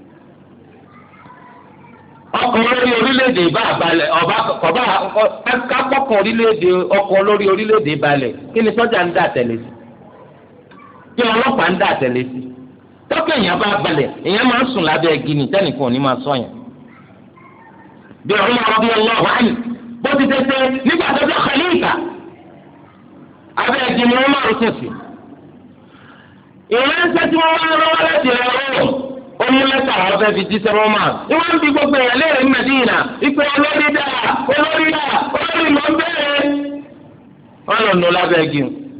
ọkọ̀ lórí orílẹ̀-èdè ìbá balẹ̀ ọba kọ̀bá kápọ̀kọ̀ orílẹ̀-èdè ọkọ̀ lórí orílẹ̀-èdè balẹ̀ kí ni sọ́jà ń dà tẹ̀lé sí kí ni ọlọ́pàá ń dà tẹ̀lé sí tọ́kọ̀ èèyàn bá balẹ̀ èèyàn máa ń sùn lábẹ́ igi ní tẹ́nìkan ò ní máa sọ̀yàn. bí ọ̀run máa rọ́bí ọlọ́wọ́ àyè bó ti tẹ́tẹ́ nígbà tó jẹ́ khalifa abẹ́ igi ni wọ́n máa ń sùn sí. ìránṣẹ́ tí wọ́n wá lọ́wọ́ láti ẹ̀rọ ó mú lẹ́tà àwọn fẹ́ fi jíṣẹ́ Roma ni wọ́n ń bi gbogbo èèyàn léèrè ní Medina ìpè olórí dà olórí lọ bẹ́ẹ̀. wọ́n lọ nù lábẹ́ igi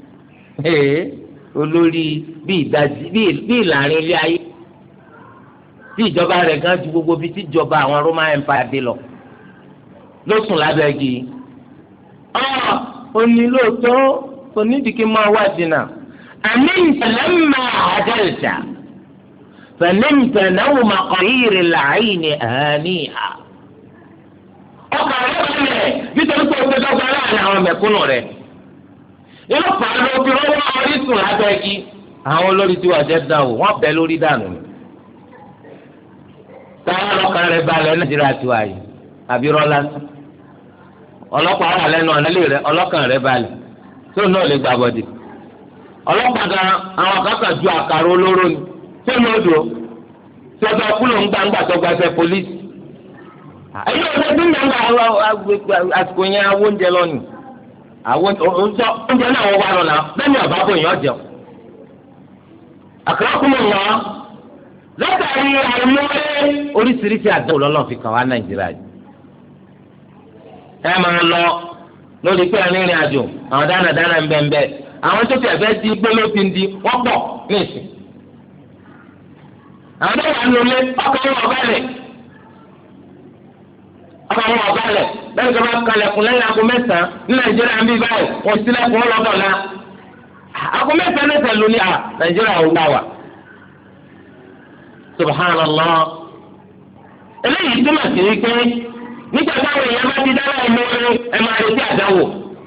olórí bí ìlàrin ilé ayé tí ìjọba rẹ̀ gan ju gbogbo bíi tíjọba àwọn Roman Empire dé lọ ló sùn lábẹ́ igi. ó ní lóòótọ́ onídìí kí n máa wá dínà àmì ìtẹ̀lẹ́mà àjẹsà fẹ̀lẹ́mìtẹ̀ náwó màkàríìrì làáyì ní àníhà. ọkà rẹ̀ balẹ̀ nítorí pé o ti dọ́gba láàrin àwọn mẹ̀kúnnù rẹ̀. inú pàálọ̀ fi rọ́wọ́ orísun lábẹ́ igi. àwọn olórí tí wàá jẹ́ dáwò wọ́n bẹ̀ lórí dànù. táwọn ọkà rẹ̀ balẹ̀ Nàìjíríà ti wáyé àbí rọ́lá. ọlọ́pàá wà lẹ́nu ọ̀nà lè rẹ̀ ọlọ́kàn rẹ̀ balẹ̀ tó náà lè gbà bọ̀dì. ọlọ́pàá gan àwọn akẹ́kọ̀ọ́ ju àkàrà olóró ni tí ó lọ́ọ́ dùn tí ọjọ́ kúlò ń gbàǹgbà tó gbàṣẹ pólísì. ẹ̀yin ọ̀sẹ̀ tí ń gbàǹgbà àsìkò yẹn awó oúnjẹ lọ́nù oúnjẹ náà wọ́n wá lọ́nà bẹ́ẹ̀ ni ọ̀bá bòyìn ọ̀jẹ̀. àkàrà kúlò ń wọ́n látàrí àìmọ́lé oríṣiríṣi àdéhùn lọ́lọ́ fi kàn wá Nàìjíríà yìí. ẹ máa lọ lórí pé arìnrìn àjò àwọn dánadáná ń bẹ́ẹ̀ bẹ́ẹ̀ àwọn tó ti ẹ̀fẹ́ di gbólóbi ń di wọ́n pọ̀ ní ìsìn. àwọn tó wà nílé ọkọ̀ wọn ọ̀bálẹ̀ lẹ́yìn tó bá kalẹ̀kùn lẹ́yìn aago mẹ́sàn-án ní Nàìjíríà ń bí báyìí wọ́n sílẹ̀kùn ọlọ́dọ̀ọ́lá aago mẹ́sàn-án lẹ́sẹ̀ lóní à Nàìjíríà ò gbà wà. Subhanallah eléyìí túmọ̀ sí wípé nígbà táwọn èèyàn bá ti dára ẹ̀mí orin ẹ̀ máa retí àdáwò.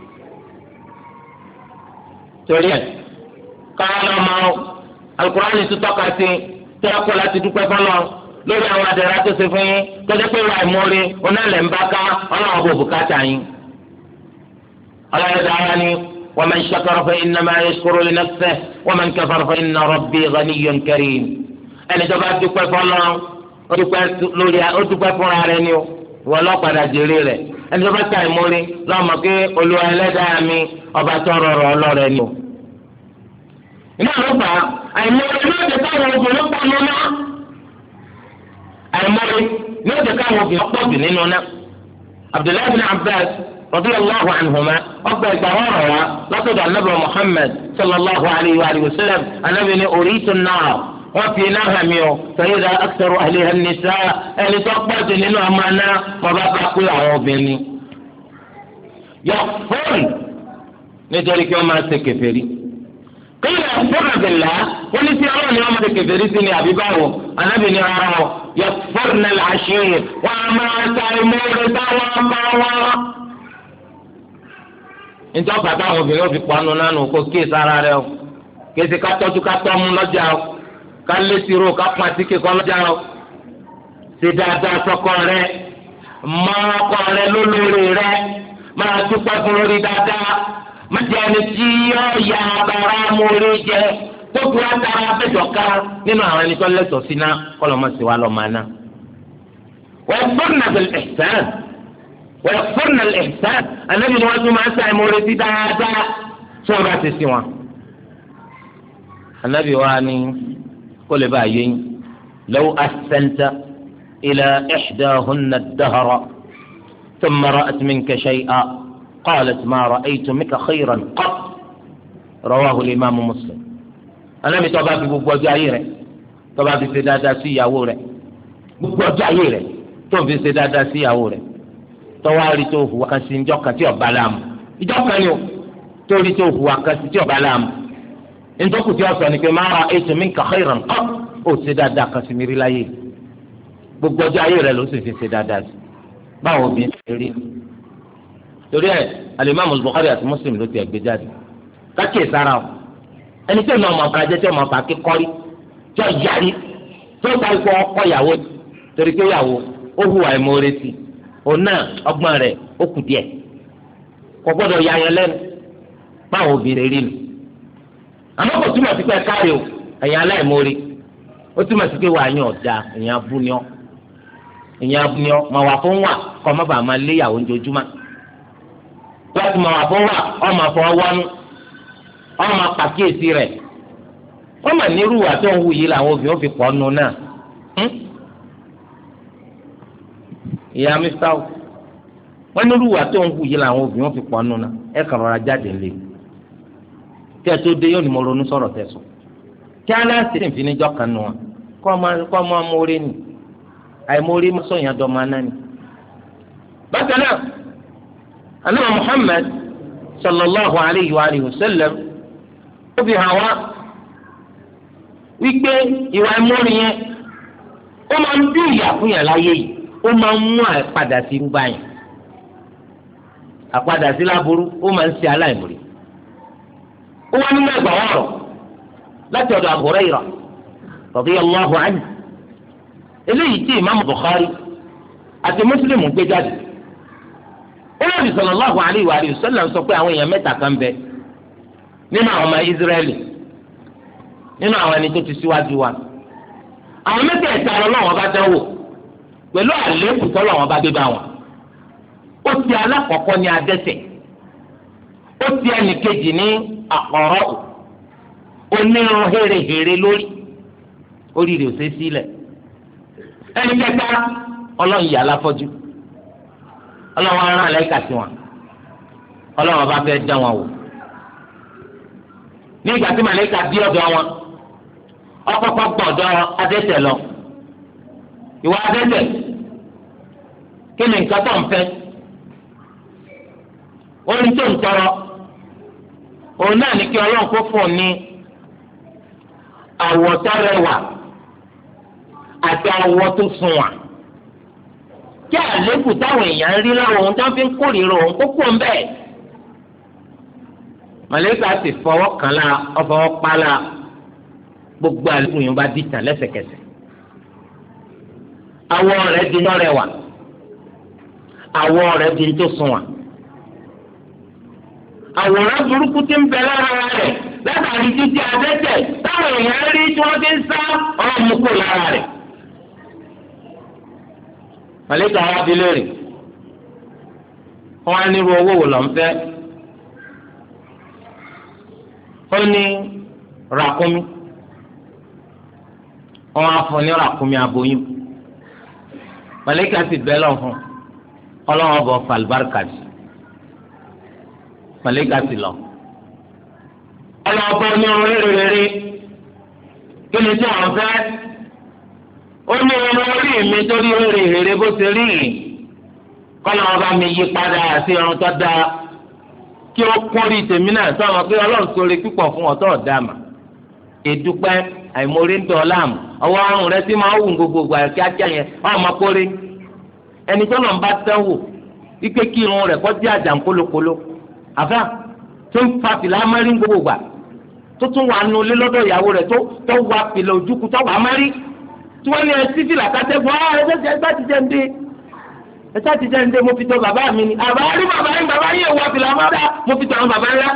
torí ẹ̀ káwọn ọmọ Al-Qur'ani tó tọ́ka sí tẹ́lẹ̀kọ́ láti dúpẹ́ fọlọ́ lórí àwọn àdàrà tó ṣe fún yín tọ́jú pé wà ìmúrí onáìlẹ̀ ń bá ká ọlọ́wọ́ bò bùkátà yín. ọlọ́run dára ni wa man shakara fa innama yashkuru li nafsihi wa man kafara fa inna rabbi ghaniyyun karim. ẹni tó bá dúpẹ́ fọlọ́ ó dúpẹ́ fúnra rẹ̀ ni o wọ́n lọ́ padà jèrè rẹ̀ ẹni tó bá ta ìmúrí lọ́mọ pé Olúwa ẹlẹ́dàá mi ọba tó rọrọ̀ ọlọ́rẹ̀ ni o. iná ló fà á àìmọye ní ọ̀dẹ̀ káwọn obìnrin pọ̀ nínú àìmọye ní ọ̀dẹ̀ káwọn obìnrin pọ̀ jù nínú náà. Abdullahi bin Abbas radiyallahu anhuma ọgbà ìgbà wọn rọ̀ wá látọ̀dọ̀ anábì Muhammad sallallahu alayhi wa sallam anábì ní uritu an-nar wọ́n fi iná hàn mí o sayida aktharu ahliha an-nisa ẹni tó pọ̀ jù nínú ọmọ náà wọ́n bá bá pé àwọn obìnrin yọ fóònù nítorí kí wọ́n máa ṣe kèfèrí. kéèyàn fúnra bìlá wọ́n ní sí ọlọ́run ni wọ́n máa ṣe kèfèrí sí ni àbí báwo anábì ní rárá o yọ fóònù náà làṣẹ wọ́n á máa ta ìmúre táwọn bá wọn. nítorí pàtó àwọn obìnrin ó fi pọnú nánu kó kíyè sára rẹ o kéésì ká tọ́jú ká tọ́ mú lọ́jà o ká lé tìró ká pọn àtìkè kọ́ lọ́jà o ṣe dáadáa sọ́kọ rẹ mọ́ ọkọ rẹ lólórí rẹ máa dúpẹ́ fún lórí dáadáa má jẹ́ ẹni tí yóò ya abara mórí jẹ tó fi wá dára abẹ́jọ ká nínú àwọn ẹni tó lẹ́tọ̀ọ́ sí náà kọ́lọ́ mọ́ sí wa lọ́ máa ná. ويكفرن بالإحسان ويكفرن الإحسان النبي نواجه مع سعي مورد دادا سورة السوا النبي واني قل بايين لو أحسنت إلى إحداهن الدهر ثم رأت منك شيئا قالت ما رأيت منك خيرا قط رواه الإمام مسلم النبي طبعا في بوبو جايره طبعا في دادا سياوره بوبو جايره tó ń fi ṣe dáadáa sí ìyàwó rẹ̀ tọ́wárí tó hùwà kan sí ìjọ kan tí ọba láàmú ìjọ kan ni o torí tó hùwà kan sí tí ọba láàmú ntọ́kù tí ọ̀sán ni pé máa ra ètò mi kà khairan qat ó ṣe dáadáa kan sí mi rí láyé gbogbo ọjọ́ ayé rẹ̀ ló sì fi ṣe dáadáa sí báwo bí ń ṣe rí torí ẹ̀ alimami Bukhari àti Muslim ló ti ẹgbẹ́ jáde kákìí sára o ẹni tí ọmọ ọba jẹ́ tí ọmọ ọba kíkọ́rí tí ọ yarí tí ó ta ikú ọkọ ìyàwó torí pé ìyàwó ó hùwà ìmoore sí òun náà ọgbọ́n rẹ̀ ó kù díẹ̀ kò gbọ́dọ̀ ya yẹn lẹ́nu báwo obìnrin rí nu àmọ́ kò túmọ̀ sí pé káre o ẹ̀yin aláìmoore ó túmọ̀ sí pé wà á yàn ọ̀dà ẹ̀yin abúniọ́ mà wà fún wà kọ́ má bàa máa lé ìyàwó ojoojúmọ́ láti mà wà fún wà ọ́ máa fọ ọwọ́nú ọ́ máa pàkíyèsí rẹ̀ wọ́n mà nírú ìwà tó ń wù yìí làwọn obìnrin ó fi pọ̀ nù náà. ìyá mr wọ́n nírú ìwà tó ń wù yìí làwọn obìnrin ó fi pọ̀ nù náà ẹ kàn rọra jáde lé tí ẹ tó dé yóò ní mo ronú sọ̀rọ̀ tẹ̀sùn kí aláǹsì ní ìfinijọ́ kan nù wọn kọ́ ọmọ amóore ni àìmóore sọ̀yìn àdọ́mọ aná ni. bákan náà anáwó Muhammad sallallahu alayhi wa sallam ó fi hàn wá wípé ìwà ìmóore yẹn ó máa ń bí ìyà fún yàn láyé yìí ó máa ń mú àpadà sí irúgbà yẹn àpadà sí láburú ó máa ń ṣe aláìmóore. ó wá nínú ẹgbàá ọ̀rọ̀ láti ọ̀dọ̀ Abu Hurairah radiyallahu anhu eléyìí tí Imam Bukhari àti Muslim gbé jáde. Ànábì sallallahu alayhi wa sallam sọ pé àwọn èèyàn mẹ́ta kan bẹ nínú àwọn ọmọ Israẹli nínú àwọn ẹni tó ti síwájú wa. àwọn mẹ́tẹ̀ẹ̀ta Ọlọ́run bá dánwò pẹ̀lú àléébù tọ́lọ́run bá gbé bá wọn. ó ti alákọ̀ọ́kọ́ ní adẹ́ṣẹ̀ ó ti ẹnìkejì ní àkọ́rọ́ onírun hérehère lórí orí rẹ̀ ò ṣe sílẹ̀. ẹni kẹta Ọlọ́run yà láfọ́jú Ọlọ́run arán àlẹ́kà sí wọn Ọlọ́run bá fẹ́ dán wọn wò. ní ìgbà tí màlẹ́kà dí ọ̀dọ̀ wọn ọkọ̀ọ̀kọ̀ gbọ̀dọ̀ adẹ́ṣẹ̀ lọ. ìwà adẹ́ṣẹ̀ kí ni nǹkan tó ń fẹ́ orin tó ń tọrọ òun náà ní kí Ọlọ́run kó fún un ní àwọ̀ tó rẹwà àti àwọ̀ tó sunwọ̀n kí àlékù táwọn èèyàn ń rí láwọn ohun tó ń fi ń kórìíra òun kó kú ń bẹ́ẹ̀. màlẹ́kà sì fọwọ́ kàn la ọfọwọ́ pa la gbogbo àlékù yìí bá di tàn lẹ́sẹ̀kẹsẹ̀. àwọ̀ rẹ̀ di tó rẹwà àwọ̀ rẹ̀ di tó sunwọ̀n. àwòrán burúkú tí ń bẹ lára rẹ̀ látàrí títí adẹ́tẹ̀ táwọn èèyàn rí tí wọ́n ti ń sá ọ̀rọ̀ mú kó lára rẹ̀. màlẹ́kà wa bi léèrè wọ́n á nírú owó wò lọ́n fẹ́ ó ní ràkúnmí wọ́n á fún ní ràkúnmí aboyún màlẹ́kà sì bẹ́ lọ́n fún ọlọ́wọ́n bọ̀ falbarka sí màlẹ́kà sì lọ ọlọ́wọ́n bọ̀ ní ọ̀rọ̀ rere kí ni tí wọ́n fẹ́. ó ní irun orí mi torí orí ìrere bó ṣe rí yìí kọ́nà ọba mi yí padà sí irun tó dáa kí ó kún rí tèmi náà sọ wọn pé ọlọ́run sórí pípọ̀ fún ọ̀tọ̀ ọ̀dàmà èdúpẹ́ àìmọ̀rí ń dọ̀ láàmú ọwọ́ ọrùn rẹ tí máa wù gbogbo àgbà kíákíá yẹn ọmọ kórè ẹni tó lọ́n bá tẹ́ wò wípé kí irun rẹ̀ kọ́ jẹ́ àjà ńkólókóló àfẹ́ tó ń fa fìlà amárí gbogbo gbà tó tún wà nù lé lọ́dọ̀ ìyàwó rẹ̀ tó wà fìlà ojúkú tó wà amárí tí wọ́n ní ẹtí fìlà kátẹ́gùn ẹ̀sá ti jẹ́ ń dé mo fi tọ́ bàbá mi ni àbárí bàbá yín èèwọ̀ fìlà máa dá mo fi tọ́ àwọn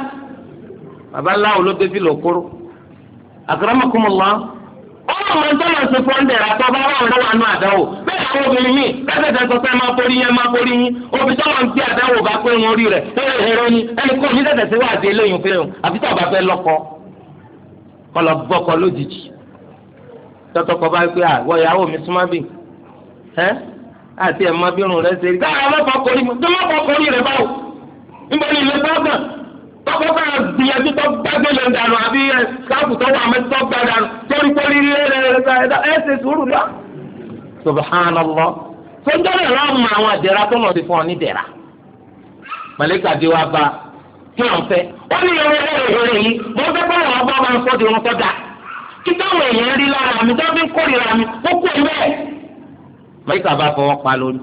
bàbá ńlá wo ló dé fìlà òkúrú. akramakumullah ọmọ máa ń tọ́lọ̀ sí fọ́ńdẹ̀rẹ̀ àtọ́ bá wà lọ́wọ́ àánú àdáwò bẹ́ẹ̀ àwọn obìnrin míì lẹ́sẹ̀ tó fẹ́ máa borí yín obì tọ́lọ̀ ń gbé àdáwò bá pé wọn rí rẹ̀ ẹ̀rọ ni ẹnì kan ní tẹ̀sẹ̀ sí wàá di eléyìí fẹ́ràn àfi tó àbá fẹ́ lọ́kọ kọlọ bọ́kọ lójijì tọ́tọ́kọ bá gbé àwọ̀ ìyàwó mi súnmọ́ bì ẹ́ àti ẹ̀ mọ bírun rẹ̀ ṣe rí káà ọlọ́kọ̀ọ́kọ́rí rẹ̀ báwò níbo ni ilé gbọ́ngàn tọ́kọ́ bá gbìyànjú tó gbàgbé lè dànù àbí káàpù tó wà mẹ́tọ́ gbà dànù torí pọ́lí rí ẹ̀ ṣe sùúrù lọ. subhanallah sọ́jọ́rẹ̀ lọ́wọ́ mọ àwọn àdẹ̀rà tó lọ sí fún ọ ní dẹ̀ra màlẹ́kà dé wá bá kí wọ́n fẹ́ ó ní ìrìn yìí mo fẹ́ kọ́ àwọn ọba máa ń sọ́ di wọn tọ́ da kí táwọn èèyàn rí lára mi tó fi ń kórìíra mi ó kú ẹ̀mẹ́. màlẹ́kà bá fọwọ́ pa lórí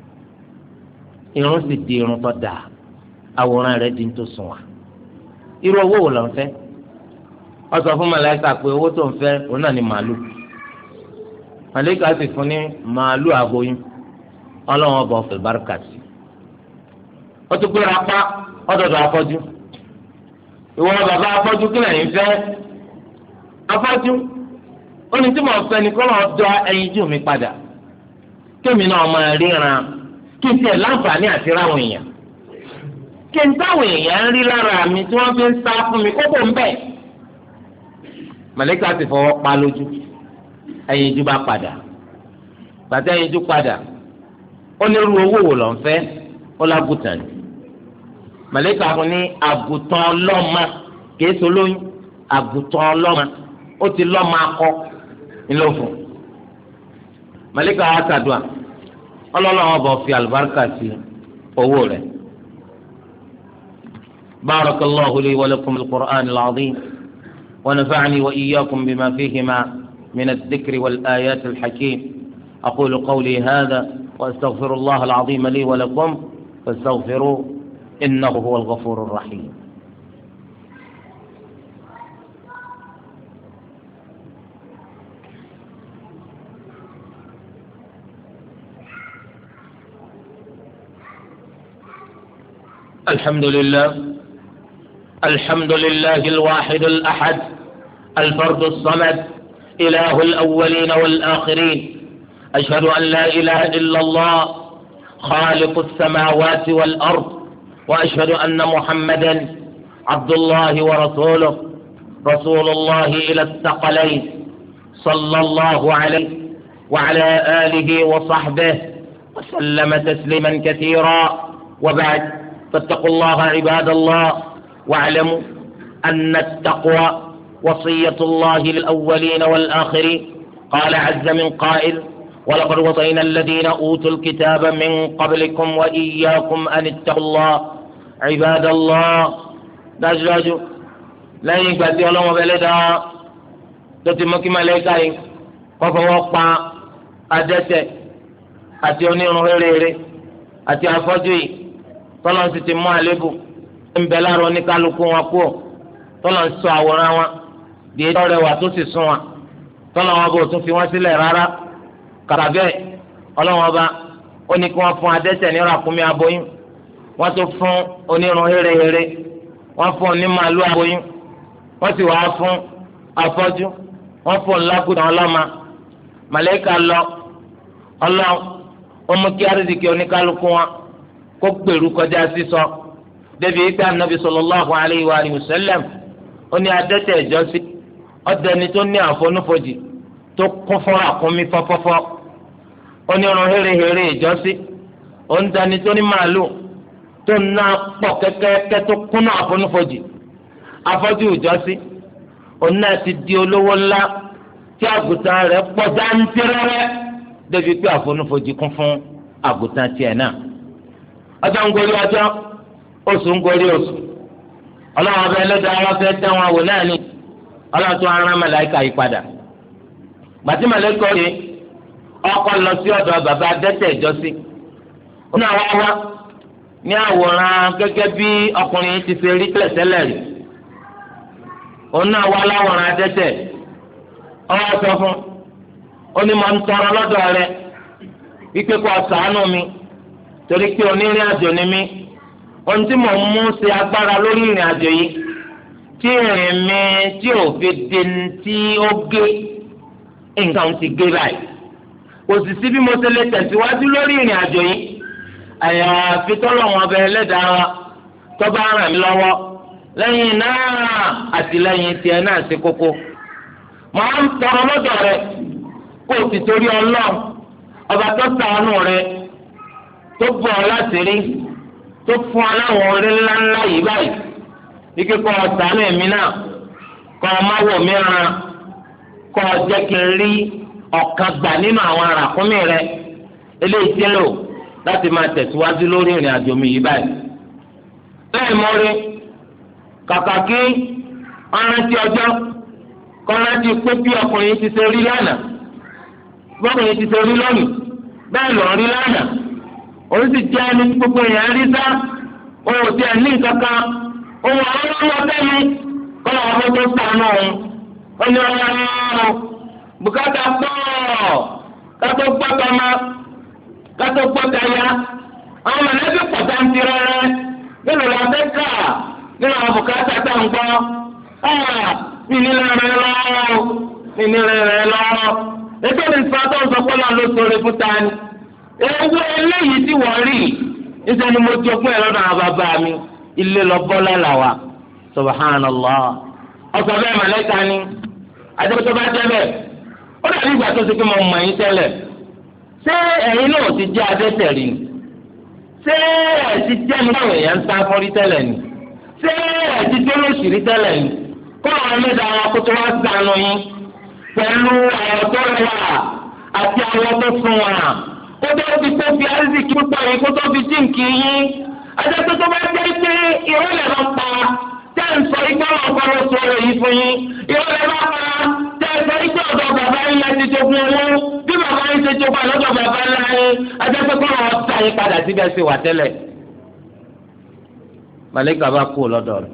irun sì di irun tọ́ da àwòrán rẹ̀ di tó sùn wá irú owó wò ló ń fẹ́ ọ sọ fún màlẹ́kà pé owó tó ń fẹ́ òun náà ni màálù màlẹ́kà sì fún ní màálù aboyún ọlọ́run ọba ọ̀fẹ́ bárúkà sí ó tún gbéra pa ọdọọdọ afọ́jú ìwọ bàbá afọ́jú kí lẹ́yìn fẹ́ afọ́jú ó ní tí mo fẹ́ ni kọ́ lọ́ọ́ dọ́ ẹyinjú mi padà kémi náà máa ríran kí n tiẹ̀ láǹfààní àti ráwọn èèyàn kí n táwọn èèyàn ń rí lára mi tí wọ́n fi ń sá fún mi kókó ń bẹ̀ màlẹ́kà ti fọwọ́ pa lójú ẹyinjú bá padà gbàtẹ́ ẹyinjú padà ó ní irú owó wò lọ́n fẹ́ ó lágùtàn ní màlẹ́kà fún ní àgùtàn ọlọ́mà kìí so lóyún àgùtàn ọlọ́mà ó ti lọ́mà akọ ńlọ́fún màlẹ́kà wa ṣàdúà ọlọ́lọ́wọ́ bọ̀ fi àlùbáríkà sí owó rẹ̀. barakallahu li wa lakum al-Qur'an al-azim wa nafa'ani wa iyyakum bima fihima min adh-dhikri wal-ayati al-hakim aqulu qawli hadha wa astaghfirullaha al-azim li wa lakum fastaghfiruhu innahu huwal ghafurur rahim. الحمد لله الواحد الأحد الفرد الصمد إله الأولين والآخرين أشهد أن لا إله إلا الله خالق السماوات والأرض وأشهد أن محمدا عبد الله ورسوله رسول الله إلى الثقلين صلى الله عليه وعلى آله وصحبه وسلم تسليما كثيرا وبعد فاتقوا الله عباد الله واعلموا أن التقوى وصية الله للأولين والآخرين قال عز من قائل ولقد وصينا الذين أوتوا الكتاب من قبلكم وإياكم أن اتقوا الله عباد الله dájúdájú lẹ́yìn ìgbà tí Ọlọ́run bẹ lẹ́dàá tó ti mú kí màlàíkà yìí kó fọwọ́ pa adẹ́ṣẹ̀ àti onírun rere àti afọ́jú yìí tọ́lọ́ sì ti mú àlébù ń bẹ láàrọ̀ oníkálukú wọn kú tọ́lọ́ ń sọ àwòrán wọn di ètò rẹwà tó sì sún wọn tọ́lọ́ wọn bò tún fi wọ́n sílẹ̀ rárá kàrà bẹ́ẹ̀ Ọlọ́run bá ó ní kí wọ́n fún adẹ́ṣẹ̀ ní ràkúnmí aboyún wọ́n tún fún onírun hérehère wọ́n fún onímàálù aboyún wọ́n sì wáá fún afọ́jú wọ́n fún ńlágùdàn ọlọ́mà màlàíkà lọ Ọlọ́run ó mú kí àrídìkì oníkálukú wọn kó gbèrú kọjá sísọ débi ìgbà nàbì sallallahu alayhi wa sallam ó ní adẹ́tẹ̀ ìjọsí ọ̀dẹni tó ní àfonúfojì tó kún fún àkúnmí fọ́fọ́fọ́ ó ní irun hérehère ìjọsí ó ń dání tó ní màálù tó ná pọ̀ kẹ́kẹ́kẹ́ tó kún náà àfonúfojì afọ́jú ìjọsí òun náà ti di olówó ńlá tí àgùntàn rẹ̀ pọ̀ jáńtìrẹ́rẹ́ débi pé àfonúfojì kún fún àgùntàn tiẹ̀ náà. ọjọ́ ń gorí ọjọ́ oṣù ń gorí oṣù ọlọ́run ọbẹ̀ ẹlẹ́dàá wọn fẹ́ dá wọn wò náà ni ọlọ́run tó rán màláíkà yìí padà gbàtí màláíkà yìí ọkọ lọ sí ọ̀dọ̀ bàbá adẹ́tẹ̀ ìjọsí ó náà wá ní àwòrán gẹ́gẹ́ bí ọkùnrin yìí ti ṣe rí tẹ́lẹ̀tẹ́lẹ̀ rí òun náà wá láwòrán adẹ́tẹ̀ ọwọ́ sọ fún ó ní mo ń tọrọ lọ́dọ̀ rẹ wípé kó ṣàánú mi torí pé onírìn àjò ni mí ohun tí mò ń mú ṣe agbára lórí ìrìn àjò yìí tí ìrìn mi tí ò fi di tí ó gé nǹkan ti gé báyìí kò sì sí bí mo ṣe lè tẹ̀síwájú lórí ìrìn àjò yìí àyàfi tọ́lọ́wọ́n ọbẹ̀ ẹlẹ́dàá wa tó bá ràn mí lọ́wọ́ lẹ́yìn náà àtìlẹ́yìn tiẹ̀ náà ṣe kókó màá ń tọrọ lọ́dọ̀ rẹ kó o sì torí Ọlọ́run ọba tó ṣàánú rẹ tó bọ̀ ọ́ láti rí tó fún ọ láwọn orí ńláńlá yìí báyìí ike kọ́ ọ ṣàánú èmi náà kọ́ ọ má wò mí ran kọ́ ọ jẹ́ kí n rí ọ̀kan gbà nínú àwọn àràkúnmí rẹ eléyìí tí ń lò láti máa tẹ̀síwájú lórí ìrìn àjò mi yìí báyìí. bẹ́ẹ̀ mo rí kàkà kí ọ̀rántí ọjọ́ kọ́rántí pé bí ọkùnrin ti ṣe rí lánàá bọ́kùnrin ti ṣe rí lónìí bẹ́ẹ̀ lọ rí lánàá òun sì jẹ́ ẹni tí gbogbo èèyàn rí sá òun ò tiẹ̀ ní kankan òun àwọn ọmọ bẹ́ẹ̀ni kọ́lá ọmọ tó sànù òun ó ní ọ̀rọ̀ bùkátà pọ̀ kátó gbọ́dọ̀ máa kátó gbọ́dọ̀ ya àwọn mọ̀lẹ́bí pọ̀tà ń tirẹ̀ rẹ̀ nínú làbẹ́kà nínú àwọn bùkátà tá ń gbọ́ ìnílẹ̀ rẹ̀ lọ́wọ́ ìnílẹ̀ rẹ̀ lọ́wọ́ ètò ìfọ̀tò ìsọpọ̀lọ́ ló sọ̀rọ̀ fún tani ewu eléyìí tí wọ́n rí níṣẹ́ ni mo jogún ẹ̀ lọ́dọ̀ àwọn bàbá mi ilé lọ bọ́ lálàwà subhanallah ọ̀sọ̀ bẹ́ẹ̀ mọ̀lẹ́ka ni àdébò tó bá jẹ́ bẹ́ẹ̀ ó dàbí ìgbà tó ti pé mo mọ̀ yín tẹ́lẹ̀ ṣé ẹ̀yin náà ti jẹ́ adẹ́tẹ̀ rí ni ṣé ẹ̀ ti jẹ́ ní báwọn èèyàn ń sá fọ́rí tẹ́lẹ̀ ni ṣé ẹ̀ ti dé lóṣì rí tẹ́lẹ̀ ni kó àwọn ẹlẹ́dàá wọn kó tó wá sànù yín pẹ̀lú àwọn tó rẹwà àti àwọn tó fún wa kó tó fi tó fi àrísìkí púpọ̀ yín kó tó fi jíǹkì yín adẹ́tẹ̀ tó bá jẹ́ pé ìrọ̀lẹ́ lọ pa tẹ́ ń sọ igbó ọ̀pọ̀ ló sọ èyí fún yín ìrọ̀lẹ́ bá pa tẹ́ ń sọ igbó ọ̀dọ̀ bàbá yín láti jogún owó bí bàbá yín ṣe jogún àlọ́dọ̀ bàbá ńlá yín adẹ́tẹ̀ kọ́ ọ̀ ta yín padà síbẹ̀ sí wà tẹ́lẹ̀. màlẹ́kà bá kú lọ́dọ̀ rẹ̀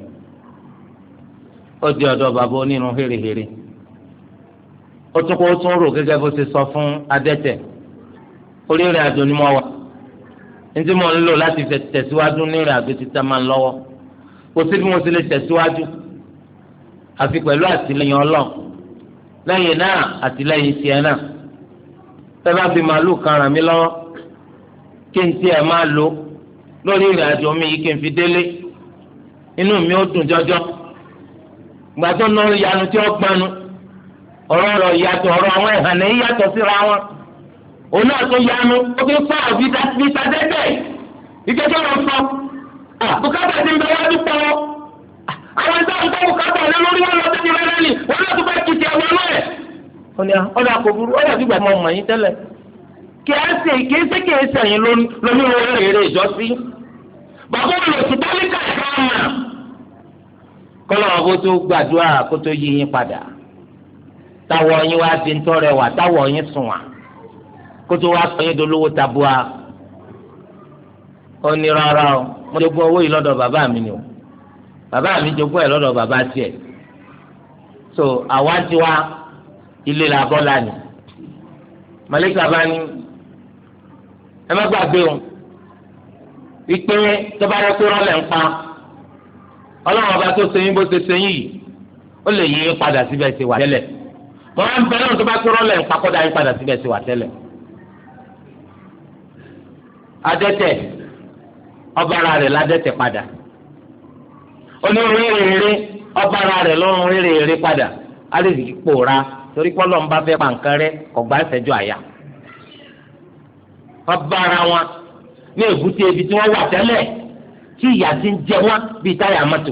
ó di ọ̀dọ̀ bàbá onírun hérehère ó tún kó tún rò gẹ́gẹ́ bó ṣe sọ fún adẹ́tẹ̀ orí ìrìn àjò ni mo wà ntí mo ń lò láti fẹ́ tẹ̀síwájú ní ìrìn àjò títa máa ń lọ́wọ́ kò sí bí mo ti lè tẹ̀síwájú àfi pẹ̀lú àtìlẹ́yìn Ọlọ́run lẹ́yìn náà àtìlẹ́yìn tiẹ̀ náà tẹ́ bá fi màálù kan ràn mí lọ́wọ́ kí n tiẹ̀ máa lò lórí ìrìn àjò mi yìí kí n fi délé inú mi ó dùn jọjọ gbàtọ́ náà yanu tí ó gbanu ọ̀rọ̀ rẹ̀ yàtọ̀ ọ̀rọ̀ àwọn ìhànà yìí yàtọ̀ síra wọn òun náà tó yanu ó fi fún àwọn vita dẹ́dẹ́ ìkẹ́kẹ́ wọn fọ́ bùkátà ti ń bẹ wá dúpọ̀ àwọn ìgbà ń kọ́ bùkátà lé lórí wọn lọ́dún ti rẹ́rẹ́ ni wọn náà tó bá kìtì ẹ̀wọ̀n náà. ó ní ọ̀dà kò burú ọ̀dà bí gbàgbọ́ mọ̀ yín tẹ́lẹ̀ kí ẹ sẹ̀yìn lóní owó èrè ìjọsí bàbá olùsí tálíkà ìkànnà kọ́lọ́ ọ̀bọ tó gbàdúrà kó tó yí yín padà táwọ̀ yín wá di ń tọrẹ wà táwọ̀ yín sùn wà kó tó wá sọ yín dolówó tabua ó ní rárá o mo jogún owó yìí lọ́dọ̀ bàbá mi ni o bàbá mi jogún ẹ̀ lọ́dọ̀ bàbá tiẹ̀ so àwa ti wá ilé la bọ́ lánìí màlẹ́kà bá ní ẹ má gbàgbé o ìpè tó bá yẹ kó rọlẹ̀ ń pa ọlọ́run ọba tó ṣe yín bó ṣe ṣe yín yìí ó lè yí yín padà síbẹ̀ ṣe wà tẹ́lẹ̀ mo máa ń bẹ náà tó bá kó rọlẹ̀ ń pa kó dá yín padà síbẹ̀ ṣe wà tẹ́lẹ̀ adẹ́tẹ̀ ọba ara rẹ̀ ládẹ́tẹ̀ padà onírúurú rere ọba ara rẹ̀ lọ́rùn rere padà alẹ́ pòórá torí pé Ọlọ́run bá fẹ́ pa nǹkan rẹ̀ kọ̀gbá ìṣẹ́jú àyà ọba ara wọn ní èbúté ibi tí wọ́n wà tẹ́lẹ̀ tí ìyà ti ń jẹ wọ́n bíi táyà mọ́tò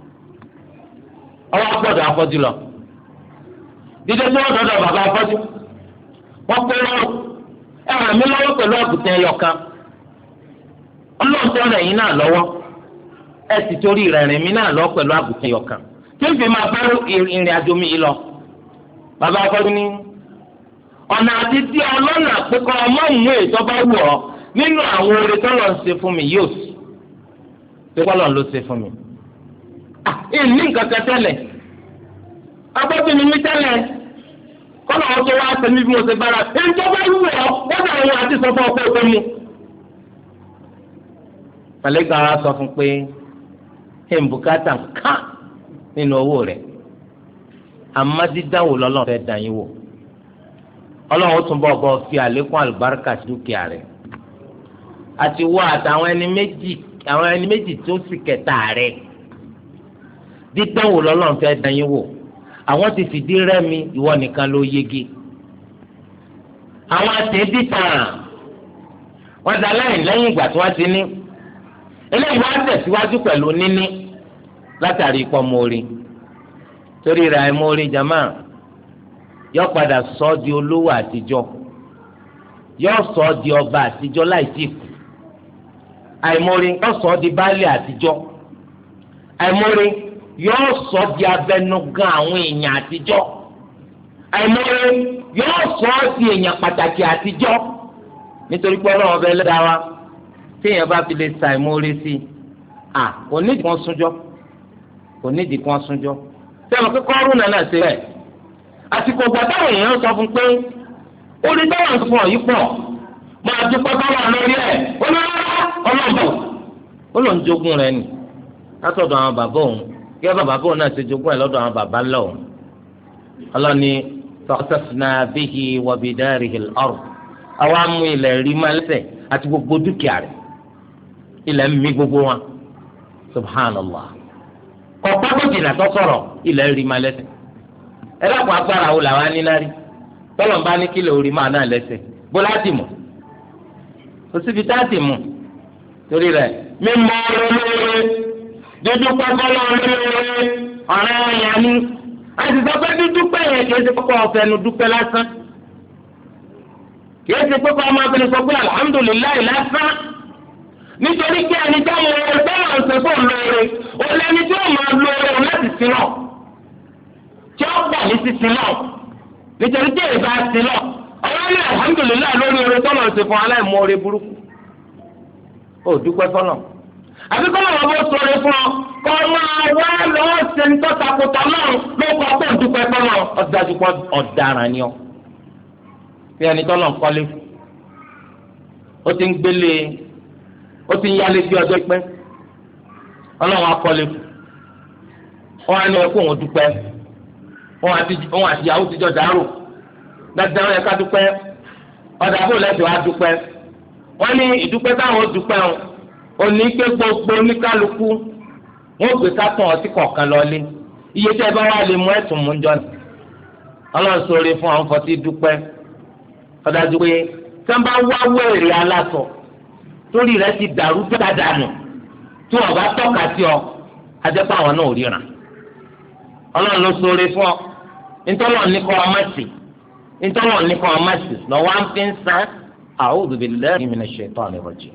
ọwọ́ gbọ́dọ̀ afọ́jú lọ dídé tí wọ́n dọ́dọ̀ bàbá afọ́jú wọ́n pé lọ́wọ́ ràn mí lọ́wọ́ pẹ̀lú àgùntàn ẹyọkan Ọlọ́run tó rẹ̀ yín náà lọ́wọ́ ẹ sì torí rẹ̀ rìn mí náà lọ́wọ́ pẹ̀lú àgùntàn ẹyọkan tí ń fi máa bá ìrìn àjò mi yìí lọ bàbá afọ́jú ní ọ̀nà àti tí ọlọ́nà àpékọ́ ọmọ ìmú ètò bá wù ọ́ nínú àwọn oore tó lọ́n ṣe fún mi yóò sì pé kọ́lọ́n ló ṣe fún mi. ìní nǹkan kan tẹ́lẹ̀ abọ́bí ni mí tẹ́lẹ̀ kọ́lọ́n wọn tó wá sẹ́mi bí mo ṣe bára èyí tó bá wù ọ́ wọ́n dà wọn àti sọ fún ọ pé ó tó mu. màlẹ́kà wa sọ fún pé bùkátà ká nínú owó rẹ̀ àmọ́ dídáwò lọ́lọ́run fẹ́ dàn yín wò ọlọ́run ó tún bọ̀ fi àlékún àlùbáríkà sí dúkìá rẹ̀ àti wọ àtàwọn ẹni méjì tó sì kẹta rẹ̀ dídánwò lọ́lọ́run fẹ́ dán yín wò àwọn ti fìdí rẹ́mi ìwọ nìkan ló yege àwọn àtẹ̀bí tàn wọ́n dá lẹ́yìn ìgbà tí wọ́n ti ní eléyìí wọ́n á tẹ̀síwájú pẹ̀lú níní látàrí ipò mórí torí rẹ̀ àìmórí jama yọ padà sọ ọ́ di olówó àtijọ́ yọ sọ ọ́ di ọba àtijọ́ láì tí kù àìmọ̀rí yóò sọ ọ́ di baálé àtijọ́ àìmọ̀rí yóò sọ ọ́ di abẹnugan àwọn èèyàn àtijọ́ àìmọ̀rí yóò sọ ọ́ di èèyàn pàtàkì àtijọ́ nítorí pé ọlọ́run ọbẹ̀ lẹ́dàá wa tí èèyàn bá fi lè sa àìmọ̀rí sí i kò nídìí kan súnjọ́ kò nídìí kan súnjọ́ sẹ́wọ̀n pé kọ́rùn náà ṣe bẹ́ẹ̀ àsìkò ìgbà táwọn èèyàn sọ fún pé orí táwọn fún ọ yìí pọ̀ máa dúpọ́ báwọn lórí ẹ̀ ọlọ́bọ̀ ó lọ ń jogún rẹ̀ nì látọ̀dọ̀ àwọn bàbá òun kí bàbá òun náà ṣe jogún ẹ̀ lọ́dọ̀ àwọn bàbá ńlá òun ọlọ́ni faqasafna bihi wa bidarihi al-ard àwa mú ilẹ̀ rí má lẹ́sẹ̀ àti gbogbo dúkìá rẹ̀ ilẹ̀ ń mì gbogbo wọn subhanallah kọ̀ọ̀pá tó jìnnà tó sọ̀rọ̀ ilẹ̀ rí má lẹ́sẹ̀ ẹ dákun agbára wo làwọn anínárí tọ́lọ̀ ń bá ní kílò orí máa náà lẹ́sẹ̀ bó láti mọ̀ kò síbi táàtì mọ̀ torí rẹ̀ mímọ́ olóore dúdú pẹ́kọ́lọ́ olóore ọ̀rẹ́ ọ̀yà ni àti sọ pé dúdú pẹ́ yẹn kìí ṣe kọ́kọ́ ọ̀fẹ́ nu dúpẹ́ lásán kìí ṣe kọ́kọ́ ọmọ abẹ́rẹ́ sọ pé alihamudulilayi lásán nítorí pé ẹni tó mọ ọ̀rẹ́ tó máa ń sọ fún olóore olẹ́ni tó máa lóore láti sin náà tí ó gbà ní sísin náà nítorí tí èyí bá sin náà ọ̀rẹ́ ní alihamudulilayi lórí oore tó máa ń sọ fún aláìmọ̀ oore burúkú ó dúpẹ́ fọ́nà àbí kọ́ lọ́wọ́ bó sọ̀rọ̀ fún ọ kọ́ máa wá lọ́wọ́ sẹ́ńtọ́ takùtà náà ló kọ́ pé dúpẹ́ fọ́nà ọ̀dájú pọ̀ ọ̀daràn ni ọ. bí ẹni tọ́lọ̀ ń kọ́lé ó ti ń gbélé ó ti ń yálé bí ọjọ́ pẹ́ ọlọ́run akọ́lé wọn á ní ẹkú òun dúpẹ́ wọn àti ìyàwó ti jọ dàrú dáadáa ẹ̀ka dúpẹ́ ọ̀dà àbò lẹ́sẹ̀ wá dúpẹ́ wọ́n ní ìdúpẹ́ táwọn ó dúpẹ́ wọn òní pé gbogbo oníkálukú wọn gbé kátàn ọtí kọ̀ọ̀kan lọ́lé iye tẹ́ ẹ bá wà lè mú ẹ̀tún mú jọ ní ọlọ́run sóore fún àwọn fọtí dúpẹ́ ọ̀dájú pé tí wọ́n bá wá wéèrè aláṣọ torí rẹ ti dàrú dáadáa tí wọ́n bá tọ́ka sí ọ ajẹ́pọ̀ àwọn náà ò ríran ọlọ́run ló sóore fún ọ ntọ́lọ́ ní kọ́ ọmọ sí ntọ́lọ́ ní kọ́ ọmọ sí lọ́wọ́ à ń fi ń san a'udhu billahi minash shaitani rajim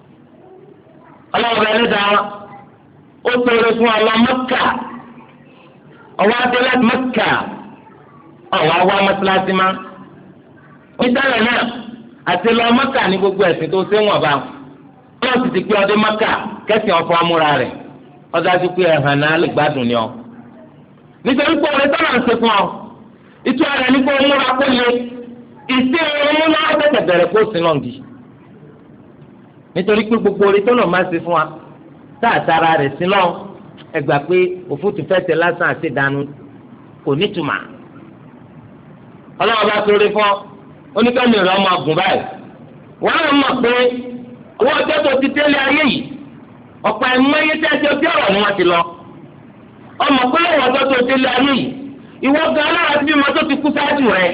ọlọ́run rẹ dáa ó sọ̀rọ̀ fún ọlọ́ Mẹ́kà ọwọ́ adélẹ́ Mẹ́kà ọwọ́ awọ́ mọ́sálásí má nítorí náà àti lọ Mẹ́kà ní gbogbo ẹ̀sìn tó ṣe wọ̀n bá wọn sì ti pé ọdún Mẹ́kà kẹ́sìn ọ̀fọ̀ amúra rẹ̀ ọdájú pé ẹ̀hàn náà lè gbádùn ni ọ nítorí pé òun tọ́lá ń ṣe fún ọ ìtú ara ní kó múra kó le ìṣe òun náà tẹ̀tẹ̀ bẹ̀rẹ̀ kó sí náà di nítorí pé gbogbo orí tó lọ máa ṣe fún wa táàtàrà rẹ̀ sí lọ ẹgbà pé òfútu fẹsẹ̀ lásán àti ìdánù kò nítumà ọlọ́wọ́ bá sọ̀rọ̀ fún ọ oníkànnì rẹ̀ ọmọ ọgùn báyìí wọ́n á mọ̀ pé owó ọjọ́ tó ti tẹ́lẹ̀ ayé yìí ọ̀pọ̀ ẹ̀mọ́yé tí a ti ọjọ́ ọ̀rọ̀ ni wọ́n ti lọ ọmọ pé owó ọjọ́ tó tẹ́lẹ̀ ayé yìí ìwọ gan alára ti bímọ tó ti kú sáájú rẹ̀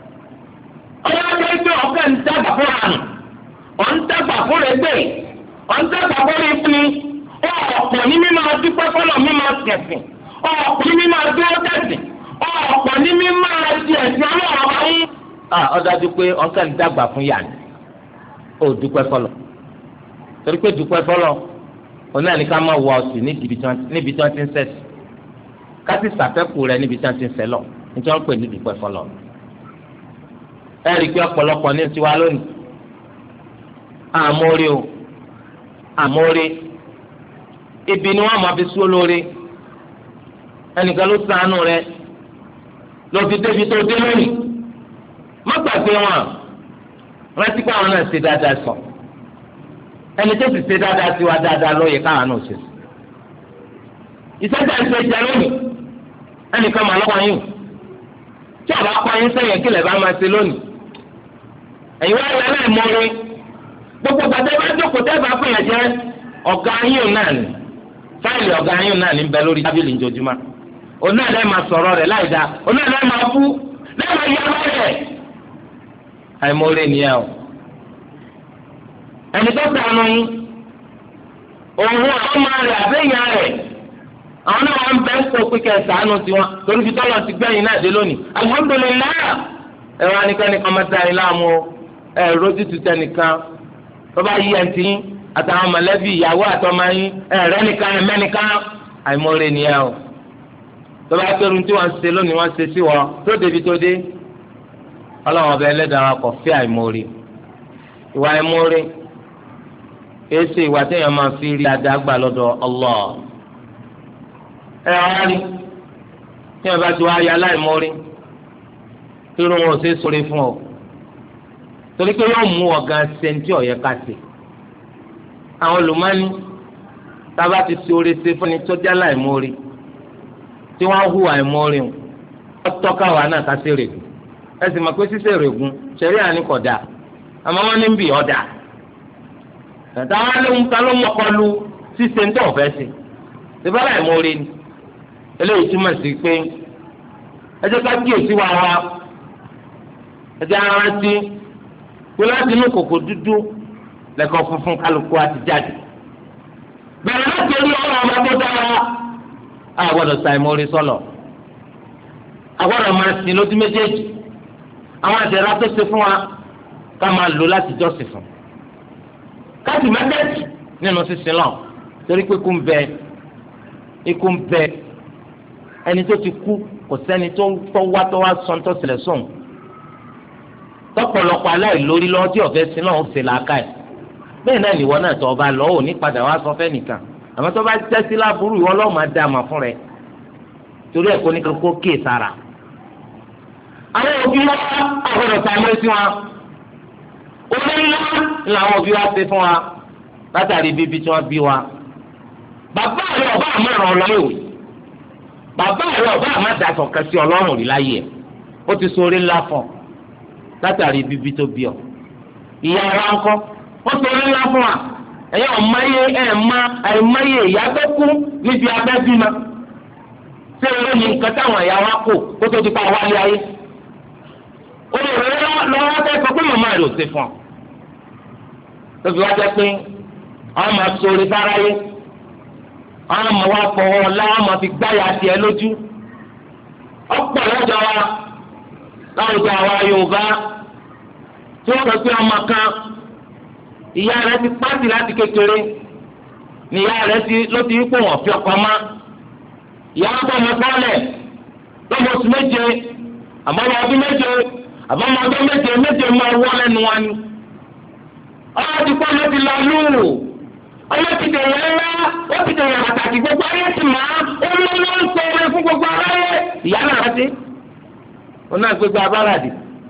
ọlọ́wọ́ pé ọ̀kẹ́ ń dàgbà fún àná ọ̀ntàgbà fúnra ẹgbẹ́ ọ̀ntàgbà fúnra ìfúnni ọ̀pọ̀ ní mímọ́ dúpẹ́ fọlọ́ mímọ́ kẹsìn ọ̀pọ̀ ní mímọ́ dúró kẹsìn ọ̀pọ̀ ní mímọ́ di ẹ̀sìn ọlọ́run ayé. ọ̀dájú pé ọ̀kẹ́ ń dàgbà fún yàrá ó dúpẹ́ fọlọ́ torí pé dúpẹ́ fọlọ́ òun náà ní ká máa wọ ọ̀sìn níbi tí wọ́n ti ń sẹ̀sì ká sì sàfẹ́kù rẹ̀ níbi tí wọ́n ti ń sẹ́lọ̀ nítorí wọ́n pè ní dúpẹ́ fọlọ́ ẹ̀rí pé ọ̀pọ̀lọpọ̀ ní tiwa lónìí àmórí o àmórí ibi ni wọn máa fi sún lórí ẹnìkan ló ṣàánú rẹ lọ fi débi tó dé lónìí má gbàgbé wọn rántí pé àwọn náà ṣe dáadáa sọ ẹni tó sì ṣe dáadáa sí wa dáadáa lóye káwọn náà ṣe ìṣẹ́jà ìṣe ìjà lónìí ẹnìkan mà lọ́wọ́ yín tí àbá pa yín sẹ́yìn kí lè bá máa ṣe lónìí ẹ̀yin wá yẹ náà mọ́rí gbogbo gbàdé bá jókòó tẹ́ bá fún yẹn jẹ́ ọ̀gá yín náà ni fáìlì ọ̀gá yín náà ní bẹ lórí tábìlì njojúmọ́ òun náà lẹ́ẹ̀ máa sọ̀rọ̀ rẹ̀ láì dáa òun náà lẹ́ẹ̀ máa bú lẹ́ẹ̀ máa yá lọ́rẹ̀ àìmọ́rẹ́ nìyẹn o ẹni tó sànù yín òun àwọn máa rẹ̀ àbẹ́yà rẹ̀ àwọn náà wọn bẹ ń kó pípẹ́ sànù tiwọn torí fi tọ́lọ̀ ti gbẹ̀yìn náà dé lónìí alihamudulilayi ẹ̀rọ anìkanìkan máa ta ẹ̀ láàmú ẹ̀ rojú tutẹ̀ nìkan tọ́ba yí ẹ̀ǹtì yín àtàwọn mọ̀lẹ́bí ìyàwó àtọmọ yín ẹ̀rẹ́ nìkan ẹ̀mẹ́nìkan àìmọ́re nìyẹn o tọ́ba pẹ̀lú tí wọ́n ṣe lónìí wọ́n ṣe sí wọ́n tó débi tó dé ọlọ́run ọba ẹlẹ́dàá kò fẹ́ àìmọ́re ìwà àìmọ́re kìí ṣe ìwà téèyàn máa fi rí adágbà lọ́dọ̀ Allah ẹ̀ wá rí tí wọ́n bá ti wá ya láìmọ́re irun wọn ò ṣe é sọ̀rọ̀ fún ọ torí pé yóò mú ọ̀gá sẹ́ńtì ọ̀yẹ́ ká sí àwọn olùmọ́ni tába ti ṣe oore ṣe fún ni tó jẹ́ láìmọ́re tí wọ́n hu àìmọ́re o wọ́n tọ́ka wà náà ká sí règùn ẹ sì mọ̀ pé ṣíṣe règùn ṣẹ̀rí àníkọ̀dà àmọ́ wọ́n ní bì ọ̀dà tàtà wọn ló ń ta ló mọ̀ kọlu ṣíṣe ń tọ̀ fẹ́ sí ṣe bá láìmọ́re ni eléyìí túmọ̀ sí pé ẹ jẹ́ ká kíyèsí wa ẹ jẹ́ ara ti pé láti inú kòkò dúdú lẹ́kọ̀ọ́ funfun kálukú àti jáde bẹ̀rẹ̀ láti orí ọ̀rọ̀ ọmọ tó dára àgbọ̀dọ̀ ṣàìmọ̀ọ́rẹ́ sọ̀lọ̀ àgbọ̀dọ̀ máa sin lójú méjèèjì àwọn àtẹ̀rà tó ṣe fún wa ká máa lò láti jọ́sìn fún káàtì mẹ́tẹ́ẹ̀tì nínú sísin lọ torí pé ikú ń bẹ ẹni tó ti kú kò sẹ́ni tó wá sọ tó ṣẹlẹ̀ sóun tọ́pọ̀lọpọ̀ aláìlórí lọ́wọ́ tí ọ̀fẹ́ sin náà ń ṣe làákà ẹ̀ bẹ́ẹ̀ náà nìwọ náà tó ọba lọ́wọ́ ní padà wá sọ fẹ́ nìkan àmọ́ tó bá tẹ́sí láburú ìwọ lọ́wọ́ máa dá àmà fún rẹ̀ torí ẹ̀kọ́ ní kókó kéè sára. àwọn òbí wa àgbọ̀dọ̀ sàmúlẹ̀ sí wọn orí ńlá làwọn òbí wa ṣe fún wa látàrí bíbí tí wọ́n bí wa. bàbá rẹ̀ ọba àmọ́ràn ọlọ́yẹ̀wò bàbá rẹ̀ ọba àmọ́dàsọ̀ kẹsì ọlọ́run rí láyé ẹ̀ ó ti sọ orí ńlá fún ọ látàrí bíbí tó bí ọ. ìyá ara ńkọ́ wọ́n sọ orí ńlá fún wa ẹ̀yẹ́ àìmáyé ìyá tó kú níbi abẹ́bímọ ṣé eré ni nǹkan táwọn ẹ̀yà wa kò kó tó ti pa wálé ayé ó lè rẹ́ lọ́wọ́ tẹ́ sọ pé màmá rẹ̀ ò ṣe fún ọ tóbi wá jẹ́ pé àwọn máa sori fáráyé àwọn máa wá fọwọ́ ọ̀la àwọn máa fi gbáyà tiẹ̀ lójú ọ̀pọ̀ lọ́jọ́ wa láwùjọ àwa Yorùbá tí wọ́n sọ pé ọmọ kan ìyá rẹ̀ ti pàṣẹ láti kékeré ni ìyá rẹ̀ ló ti wípé wọ́n fi ọkọ mọ́ ìyá wọn bọ́ ọmọ sọ́ọ̀lẹ̀ lọ́mọ oṣù méje àbọ̀mọ ọdún méje àbọ̀mọ ọdún méje máa wọ́ lẹ́nu wa ni. ọlọ́run ti kọ́ ló ti lọ lù ọlọ́run ti dẹ̀yẹ ńlá ó ti dẹ̀yẹ pàtàkì gbogbo ayé ti máa ó ló ń sọ orin fún gbogbo aráyé ìyá náà rántí ó náà gbégbá abáradì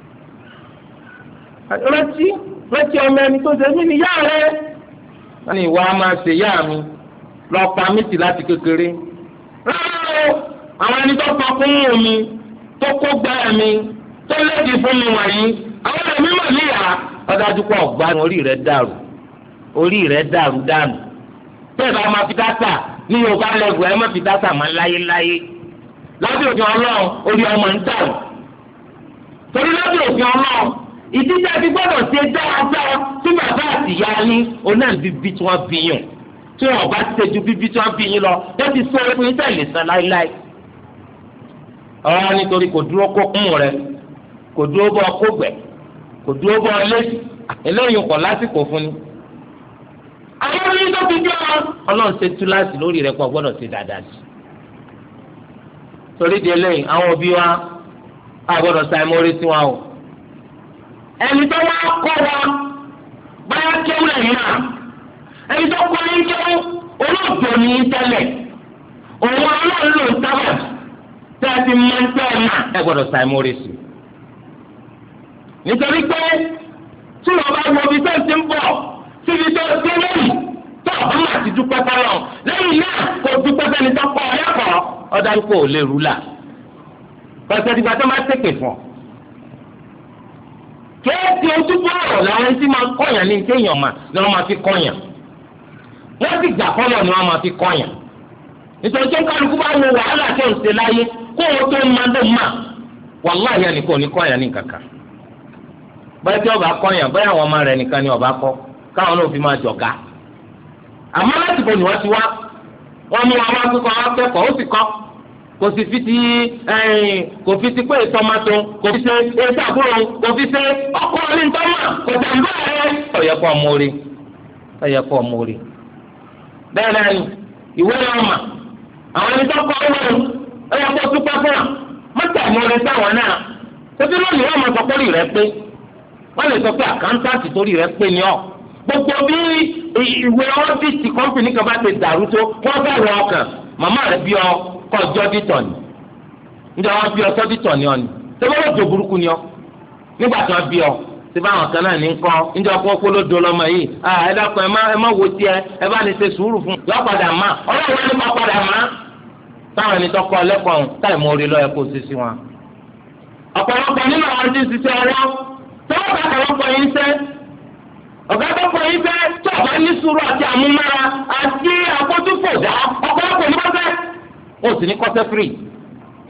rántí ọmọ ẹni tó ṣe mí ni ìyá rẹ wọn ni ìwà máa ṣe ìyá mi lọ pa mí tì láti kékeré rárá o àwọn ẹni tó kọ fún omi tó kó gbá mi tó lédi fún mi wọ̀nyí àwọn ẹ̀mí mọ̀ níyà ọ̀dájú pọ̀ ọ̀gbá orí rẹ̀ dàrú dànù bẹ́ẹ̀ bá máa fi dáta ní Yorùbá lẹ́gùn ẹ̀ má fi dáta máa láyéláyé lábẹ́ òfin Ọlọ́run orí ọmọ ń dàrú torí lábẹ́ òfin Ọlọ́run ìdíjà ti gbọ́dọ̀ ṣe dáadáa tí bàbá àti ìyá ní oná bíbí tí wọ́n bí yàn tí wọ́n bá ṣe ju bíbí tí wọ́n bí yín lọ yóò ti sọ fún yín tẹ̀lé san láéláé ọ̀rọ̀ nítorí kò dúró kó kún rẹ kò dúró bọ́ kó gbẹ kò dúró bọ́ lẹ́sì eléyìí kọ̀ lásìkò fún ni. àwọn oníyìn tó fi jẹ́ Ọlọ́run ṣe túláàsì lórí rẹ̀ pọ̀ gbọ́dọ̀ ṣe dáadáa sí. torí di eléyìí àwọn òbí wa a gbọ́dọ̀ sa ẹ̀mọ́rí sí wọn o. ẹni tó wá kọ́ wa báyà kéwù lẹ́yìn náà ẹni tó kọ́ ní kéwù olóògbé ní tẹ́lẹ̀ òun Ọlọ́run ló ń sábà tẹ́ ẹ ti máa ń tẹ́ ẹ náà ẹ gbọ́dọ̀ sa ẹ̀mọ́rí sí. nítorí pé tí wọ́n bá wọ ibi tó ti ń bọ̀ síbi tó ti lẹ́yìn tó ọ̀hún máa ti dúpẹ́ fọlọ́ lẹ́yìn náà kò dúpẹ́ fẹ́ni tó kọ́ ọ lẹ́kọ̀ọ́ ọ̀dà ikú ò lè rú là pẹ̀sẹ̀ ìgbà tó máa tẹ̀pẹ̀ fún ọ. kéèké ojúbọ ọ̀rọ̀ làwọn tí máa kọ̀yàn ní kéèyàn mà ni wọ́n máa fi kọ̀yàn wọ́n sì gbà fọlọ́ ni wọ́n máa fi kọ̀yàn nítorí tó kálukú bá wo wàhálà tó ń ṣe láyé kó o tó máa ló mà wàláhì ẹnì kò ní kọ̀yàn ní kankan báyìí tí ọba kọ̀yàn báyìí àwọn ọmọ rẹ̀ nìkan ni ọba kọ́ káwọn náà fi máa jọ̀gá àmọ́ láti bọ̀ ni wọ́n ti wá wọ́n mú àwọn akẹ́kọ̀ọ́ àwọn akẹ́kọ̀ọ́ ó sì kọ́ kò sì fi ti pé ìtọ́mọ́tò kò fi ṣe ètò àbúrò kò fi ṣe ọkọ̀ ní ìtọ́mọ́ kò tàbí báyẹn. ọ̀yẹ̀kọ̀ mórí bẹ́ẹ̀ náà ni ìwé náà mà àwọn ẹni tó kọ́ ọ́n ọ̀yẹ̀kọ̀ túpẹ́ fún wa mọ́tà mórí sáwọn náà tóbi lónìí wọ́n máa sọ pé orí rẹ̀ pé wọ́n lè sọ pé àkáńtàǹtì torí rẹ̀ pé ni ọ́ gbogbo bí ìwé ọ́fíìsì kọ́mpìnì kan bá ti dàrú tó wọ́n fẹ́ rọ ọkàn màmá rẹ̀ bí ọ kọ́ ọjọ́ dìtọ̀ ni níjẹ́ wọ́n bí ọ sọ́ dìtọ̀ ni ọ ni tẹ́wọ́n ló do burúkú ni ọ nígbà tí wọ́n bí ọ tí báwọn kan náà ní kọ́ níjẹ́ wọ́n kó ló do lọ́mọ yìí ẹ dákun ẹ má wo tiẹ̀ ẹ bá ní ṣe sùúrù fún yọ padà má ọlọ́run ní kọ́ padà má táwọn ẹni tọ́kọ lẹ́kọ̀ọ́ táì mọ orí lọ́yẹ kó o ṣe sí wọn. ọ̀pọ̀lọpọ̀ nínú àwọn tí ń ṣiṣẹ́ ọwọ́ tọ́wọ́ bá ọ̀pọ̀lọpọ̀ yìí ṣe ọ̀gá tó kọ yín fẹ́ tí ọ̀gá ní sùúrù àti àmúmára àti àkójúfòdà ọ̀pọ̀lọpọ̀ ní kọ́sẹ́ ó sì ní kọ́sẹ́ fírì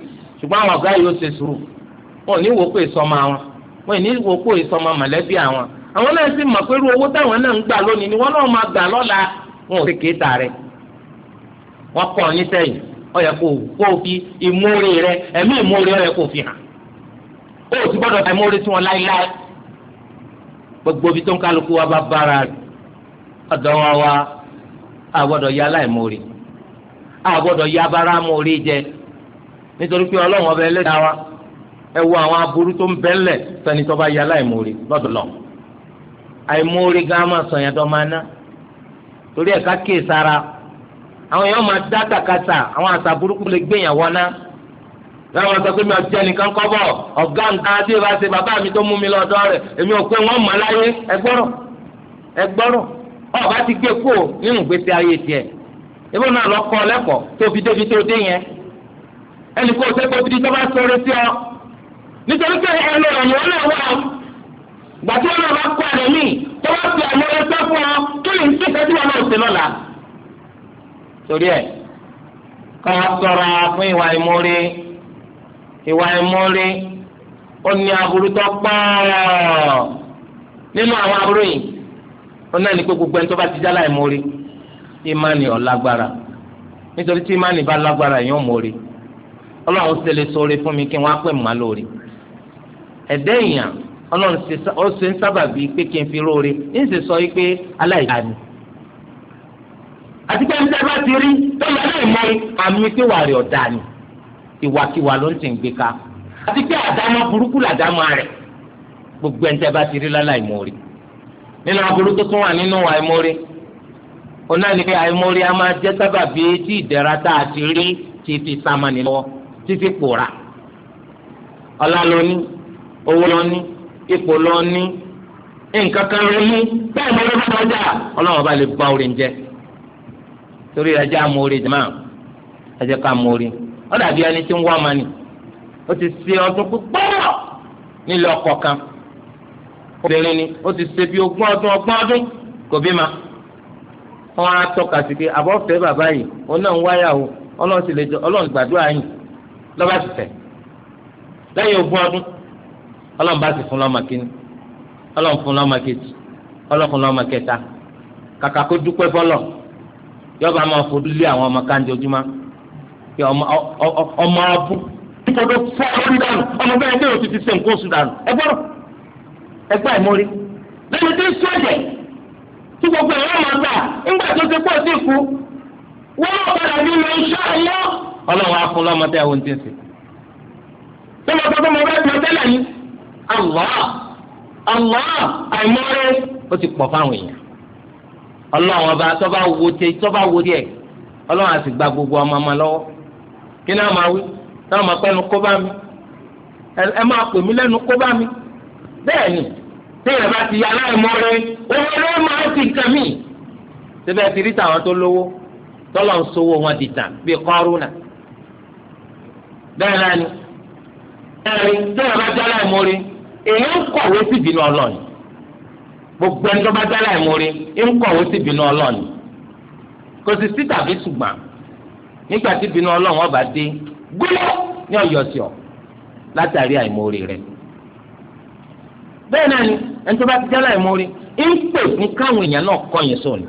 ṣùgbọ́n àwọn ọ̀gá yìí ó ṣe sùúrù wọn ò ní wò pé ìsọmọ àwọn wọn ò ní wò pé ìsọmọ mọ̀lẹ́bí àwọn náà sì mọ̀ pé irú owó táwọn náà ń gbà lónìí ni wọ́n náà máa gbà lọ́la wọn ò sì kéta rẹ̀ wọ́n kọ́ ọ ní sẹ́yìn ó yẹ kó fi ìmúre rẹ ẹ̀mí ìmúre rẹ kó fi hàn ó ti gbọ́dọ̀ ta ìmúre tí wọ́n láéláé gbogbo ibi tó ń kálukú wa bá bára rẹ̀ ọ̀dọ̀ wa àgbọ́dọ̀ ya aláìmúre àgbọ́dọ̀ ya abára múre jẹ nítorí pé ọlọ́run ọba ẹlẹ́dàá wa ẹ wo àwọn aburú tó ń bẹ́ńlẹ̀ fẹ́ni tó bá ya aláìmúre lọ́dọ̀ lọ àìmúre gan máa sọ yẹn tó máa ná torí ẹ̀ ká kíyè sára àwọn èèyàn máa dá kàkàtà àwọn àṣà burúkú lè gbéyàn wọná láwọn sọ pé mi ò jẹ́ nìkan kọ́ bọ̀ ọ̀gá nǹkan tí ìbá ṣe bàbá mi tó mú mi lọ́dọ̀ rẹ̀ èmi ò pé wọ́n mọ̀ láyé ẹgbọ́rọ̀ ọba ti gbé kó nínú ìgbésí ayé tiẹ̀ ìbọn náà lọ kọ́ lẹ́kọ̀ọ́ tó fi débi tó dé yẹn ẹnì kó o ṣe kó o fi tó bá sọ̀rọ̀ sí ọ nítorí pé ẹnu ọ̀nà wọn náà wà ó gbàtí wọn náà bá kọ́ ẹ̀rọ míì tó bá fi àmọ́ ẹgbẹ́ fún ọ kí ni ní kíkẹ́ tí wọn náà ṣe lọ́la. torí ẹ ká ṣọ́ra fún ìwà ìmúrí ó ní aburú tó pọ̀ nínú àwọn aburú yìí ó náà ní pé gbogbo ẹni tó bá ti jálá ìmúrí ìmánì ọ̀ lágbára nítorí tí ìmánì bá lágbára yóò mórí ọlọ́run ṣe lè sọ̀rọ̀ fún mi kí wọ́n á pè mọ́ lórí ẹ̀dẹ́ èèyàn ọlọ́run ó ṣe ń sábàbí pé kí n fi róore ń sì sọ pé aláìka ni àti pé níta bá ti rí tọ́lá aláìmọ́rí àmì pé wà rẹ̀ ọ̀dà ni ìwàkiwà ló ń tì ń gbé ká àti pé àdámọ́ burúkú làdámọ́ rẹ̀ gbogbo ẹni tẹ́ bá ti rí láláìmọ́rí nínú aburú tó tún wà nínú àìmọ́rí ọ̀nà ni pé àìmọ́rí a máa jẹ́ sábàbí tí ìdẹ̀ra tá a ti rí ti fi sámánì lọ́wọ́ títí pòórá ọlá lóní owó lóní ipò lóní nǹkan kan lóní bẹ́ẹ̀ ni ọlọ́run bá jà ọlọ́run bá lè bá orin jẹ torí ẹjẹ́ amórí jẹ́ máa ẹjẹ́ ká amórí ó dàbí ẹni tí ń wá ọmọ ni ó ti ṣe ọdún púpọ̀ nílé ọkọ kan obìnrin ni ó ti ṣe bí ọgbọ̀n ọdún kò bí ma wọn á tọ́ka sí pé àbọ̀fẹ́ bàbá yìí òun náà ń wáyà o ọlọ́run sì lè jọ ọlọ́run gbàdúrà yìí lọ́ba ti fẹ́ lẹ́yìn ogún ọdún ọlọ́run bá sì fún lọ́mọ kínní ọlọ́run fún lọ́mọ kejì ọlọ́run fún lọ́mọ kẹta kàkà kó dúpẹ́ fọlọ́ yọba máa fojú lé àwọn ọmọ káńdé ojúmọ́ kí ọmọ ọbú nítorí fún ọdún dànù ọmọ bẹ́ẹ̀ bẹ́ẹ̀ ti ṣe nǹkan oṣù dànù ẹgbẹ́ ìmọ̀rí lẹ́yìn tí ń sọ ẹ̀jẹ̀ tí gbogbo ẹ̀rọ máa gbà ńgbà tó ti pọ̀ sí ikú wọ́n padà bí mo ṣe àyọ́ ọlọ́run á fún lọ́mọdé àwọn tí ń sè. tí mo sọ pé mo bá tẹ̀ tẹ́lẹ̀ ní Allah àìmọ́rẹ́ ó ti pọ̀ fáwọn èèyàn ọlọ́run ọba tó bá wo díẹ̀ ọlọ́run á sì gba gbogbo ọmọ lọ́wọ́ kí náà máa wí náà máa pẹ́nu kó bá mi ẹ máa pè mí lẹ́nu kó bá mi bẹ́ẹ̀ ni téèyàn bá ti ya aláìmọ́rẹ́ owó ló máa ti kàn mí síbẹ̀ ti rí tàwọn tó lówó tọ́lọ̀ ń sowó wọn di tàn bíi Kọ́rúnà bẹ́ẹ̀ náà ni ẹ̀rín téèyàn bá jẹ́ aláìmọ́rẹ́ èèyàn ń kọ̀wé sí ìbínú Ọlọ́run gbogbo ẹni tó bá jẹ́ aláìmọ́rẹ́ ń kọ̀wé sí ìbínú Ọlọ́run kò sì sí tàbí ṣùgbọ́n nígbà tí ìbínú Ọlọ́run ọba dé gbọ́dọ̀ ní ọ̀yọ́ sí ọ látàrí àìmọ́rẹ́ rẹ̀ bẹ́ẹ̀ náà ni ẹni tó bá ti jẹ́ aláìmọ́rẹ́ ń pè fún káwọn èèyàn náà kọ̀yìn sóni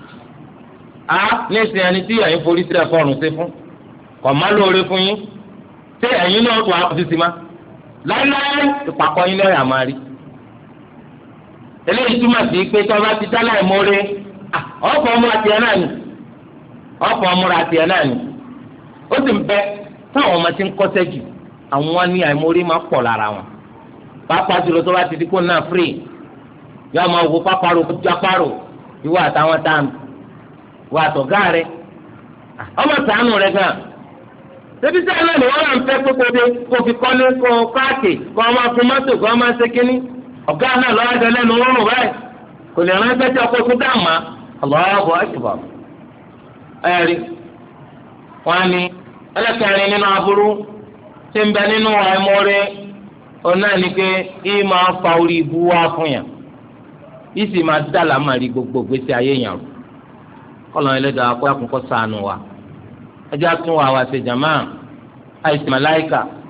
ní ìsìn ẹni tí ẹ̀yin forí sílẹ̀ fọ́ọ̀rùn sí fún kọ̀ má lóore fún yín tí ẹ̀yin náà tó àkọsí sí ma láíláí ìpàkọ́ yín lọ́ọ̀yà máa rí eléyìí túmọ̀ sí pé tí wọ́n bá ti dá láìmọ́rẹ́ ọ̀pọ̀ ọmọ àti ẹ̀ náà ni ọ̀pọ̀ ọmọ àti ẹ̀ náà ni ó sì ń bẹ táwọn ọmọ ti ń kọ́sẹ́ jù àwọn ní àìmọ́rẹ́ máa pọ̀ lára wọn pàápàá jùlọ tó bá ti di kó náà free yóò máa wo pápárò jápárò ìwọ àtàwọn táàmù wà tọ̀gá rẹ̀ ọmọ sànù rẹ̀ gan ṣebí sẹ́yìn náà ni wọ́n máa ń fẹ́ kókóde kó fi kọ́lé kó káàkiri kó ọmọ fún mọ́tò kó ọmọ ṣe kínní ọ̀gá náà lọ́wọ́ ẹ̀dẹ̀ lẹ́nu rọrùn báyìí kò lè ránṣẹ́ tí ọkọ̀ tó dáàmà Allahu Akbar ẹ̀rí wọn ni ẹlẹ́kẹ̀rin nínú aburú tí ń bẹ nínú àìmọ́rẹ́ ọ̀nà ni pé yìí máa fa orí ibú wá fún yàn yìí sì máa dá làmàrí gbogbo gbèsè ayé yàn rò kọlọn ẹlẹdàá akọ àkùnkọ sànù wa ẹjẹ àtún wa ṣe jàmá àìsí màláìkà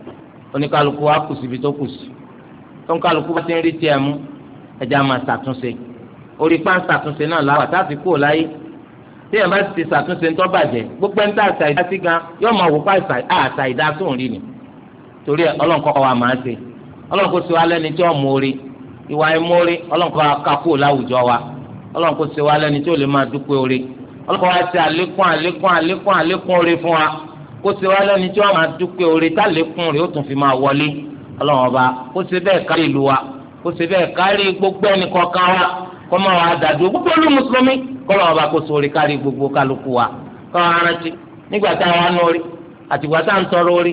oníkálukú wa kù síbi tó kù sí tó ń kálukú bá ti ń rí tiẹ̀ mú ẹja máa ṣàtúnṣe orí páńsì ṣàtúnṣe náà láwà tá a fi kúrò láyé tí ẹ̀ bá ti ṣàtúnṣe ń tó bàjẹ́ gbogbo ẹni tá a ṣàìdá sí gan yóò máa wò pa àṣàìdá sóun rí ni torí ọlọ́nkọ́ wa máa ṣe ọlọ́nkọ́ ṣe wa lẹ́ni tí ó mórí ìwà ìmórí ọlọ́nkọ́ ká kúrò láwùjọ wa ọlọ́nkọ́ ṣe wa lẹ́ni tí ó lè máa dúpẹ́ orí ọlọ́nkọ́ wa ṣe àlékún orí fún wa kó ṣe wá lẹ́ni tí wọ́n máa dúpẹ́ orí tálékún rẹ̀ ó tún fi máa wọlé ọlọ́run ọba kó ṣe bẹ́ẹ̀ kárí ìlú wa kó ṣe bẹ́ẹ̀ kárí gbogbo ẹnì kọ̀ọ̀kan wa kó máa wà dàdú gbogbo olú mùsùlùmí kọ́lọ́run ọba kó ṣe orí kárí gbogbo kálukú wa kọ́ arántí nígbà tá a wà nù orí àtìgbà tá a ń tọrọ orí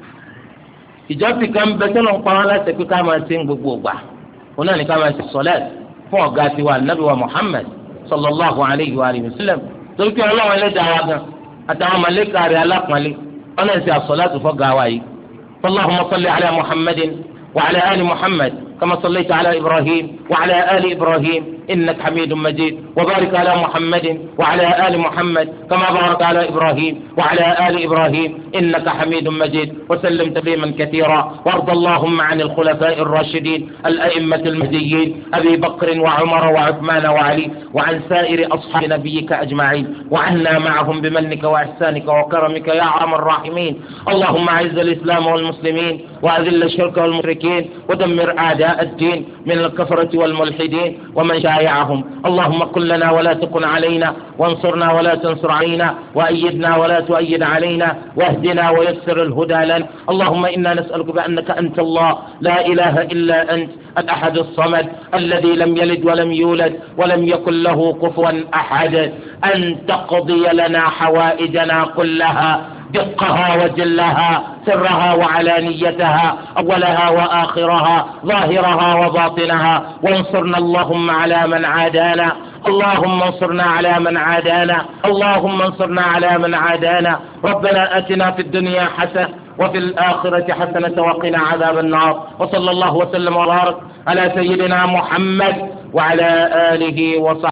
ìjọsìn kan bẹ tó lọ́n pa wọn láti pé ká máa ṣe ń gbogbo ògbà òun náà ní ká máa ṣe sọlẹ́t fún ọ̀gá tiwa nàbí wa Muhammad sallallahu alayhi wa sallam torí pé ọlọ́run ẹlẹ́dàá wa gan àtàwọn màlàíkà rẹ̀ alápọ̀nlé ọ̀nà ìsìn àsọ̀láàtù fọ́gà wa yìí Allahumma salli ala Muhammadin wa ala ali Muhammad kama sallaita ala Ibrahim wa ala ali Ibrahim innaka hamidun majid wa barik ala Muhammadin wa ala ali Muhammad kama barakta ala Ibrahim wa ala ali Ibrahim innaka hamidun majid wa sallim tasliman kathira warda Allahumma an al-khulafa'i ar-rashidin al-a'immati al-mahdiyyin Abi Bakr wa Umar wa Uthman wa Ali wa an sa'iri ashabi nabiyyika ajma'in wa anna ma'ahum bimannika wa ihsanika wa karamika ya arhamar rahimin Allahumma a'izz al-islam wal muslimin wa adhill ash-shirka wal mushrikeen wa dammir a'da' ad-din min al-kafarati wal mulhidin wa man شايعهم اللهم كن لنا ولا تكن علينا وانصرنا ولا تنصر علينا وأيدنا ولا تؤيد علينا واهدنا ويسر الهدى لنا اللهم إنا نسألك بأنك أنت الله لا إله إلا أنت الأحد الصمد الذي لم يلد ولم يولد ولم يكن له كفوا أحد أن تقضي لنا حوائجنا كلها دقها وجلها سرها وعلانيتها أولها وآخرها ظاهرها وباطنها وانصرنا اللهم على من عادانا اللهم انصرنا على من عادانا اللهم انصرنا على من عادانا ربنا آتنا في الدنيا حسنة وفي الآخرة حسنة وقنا عذاب النار وصلى الله وسلم وبارك على سيدنا محمد وعلى آله وصحبه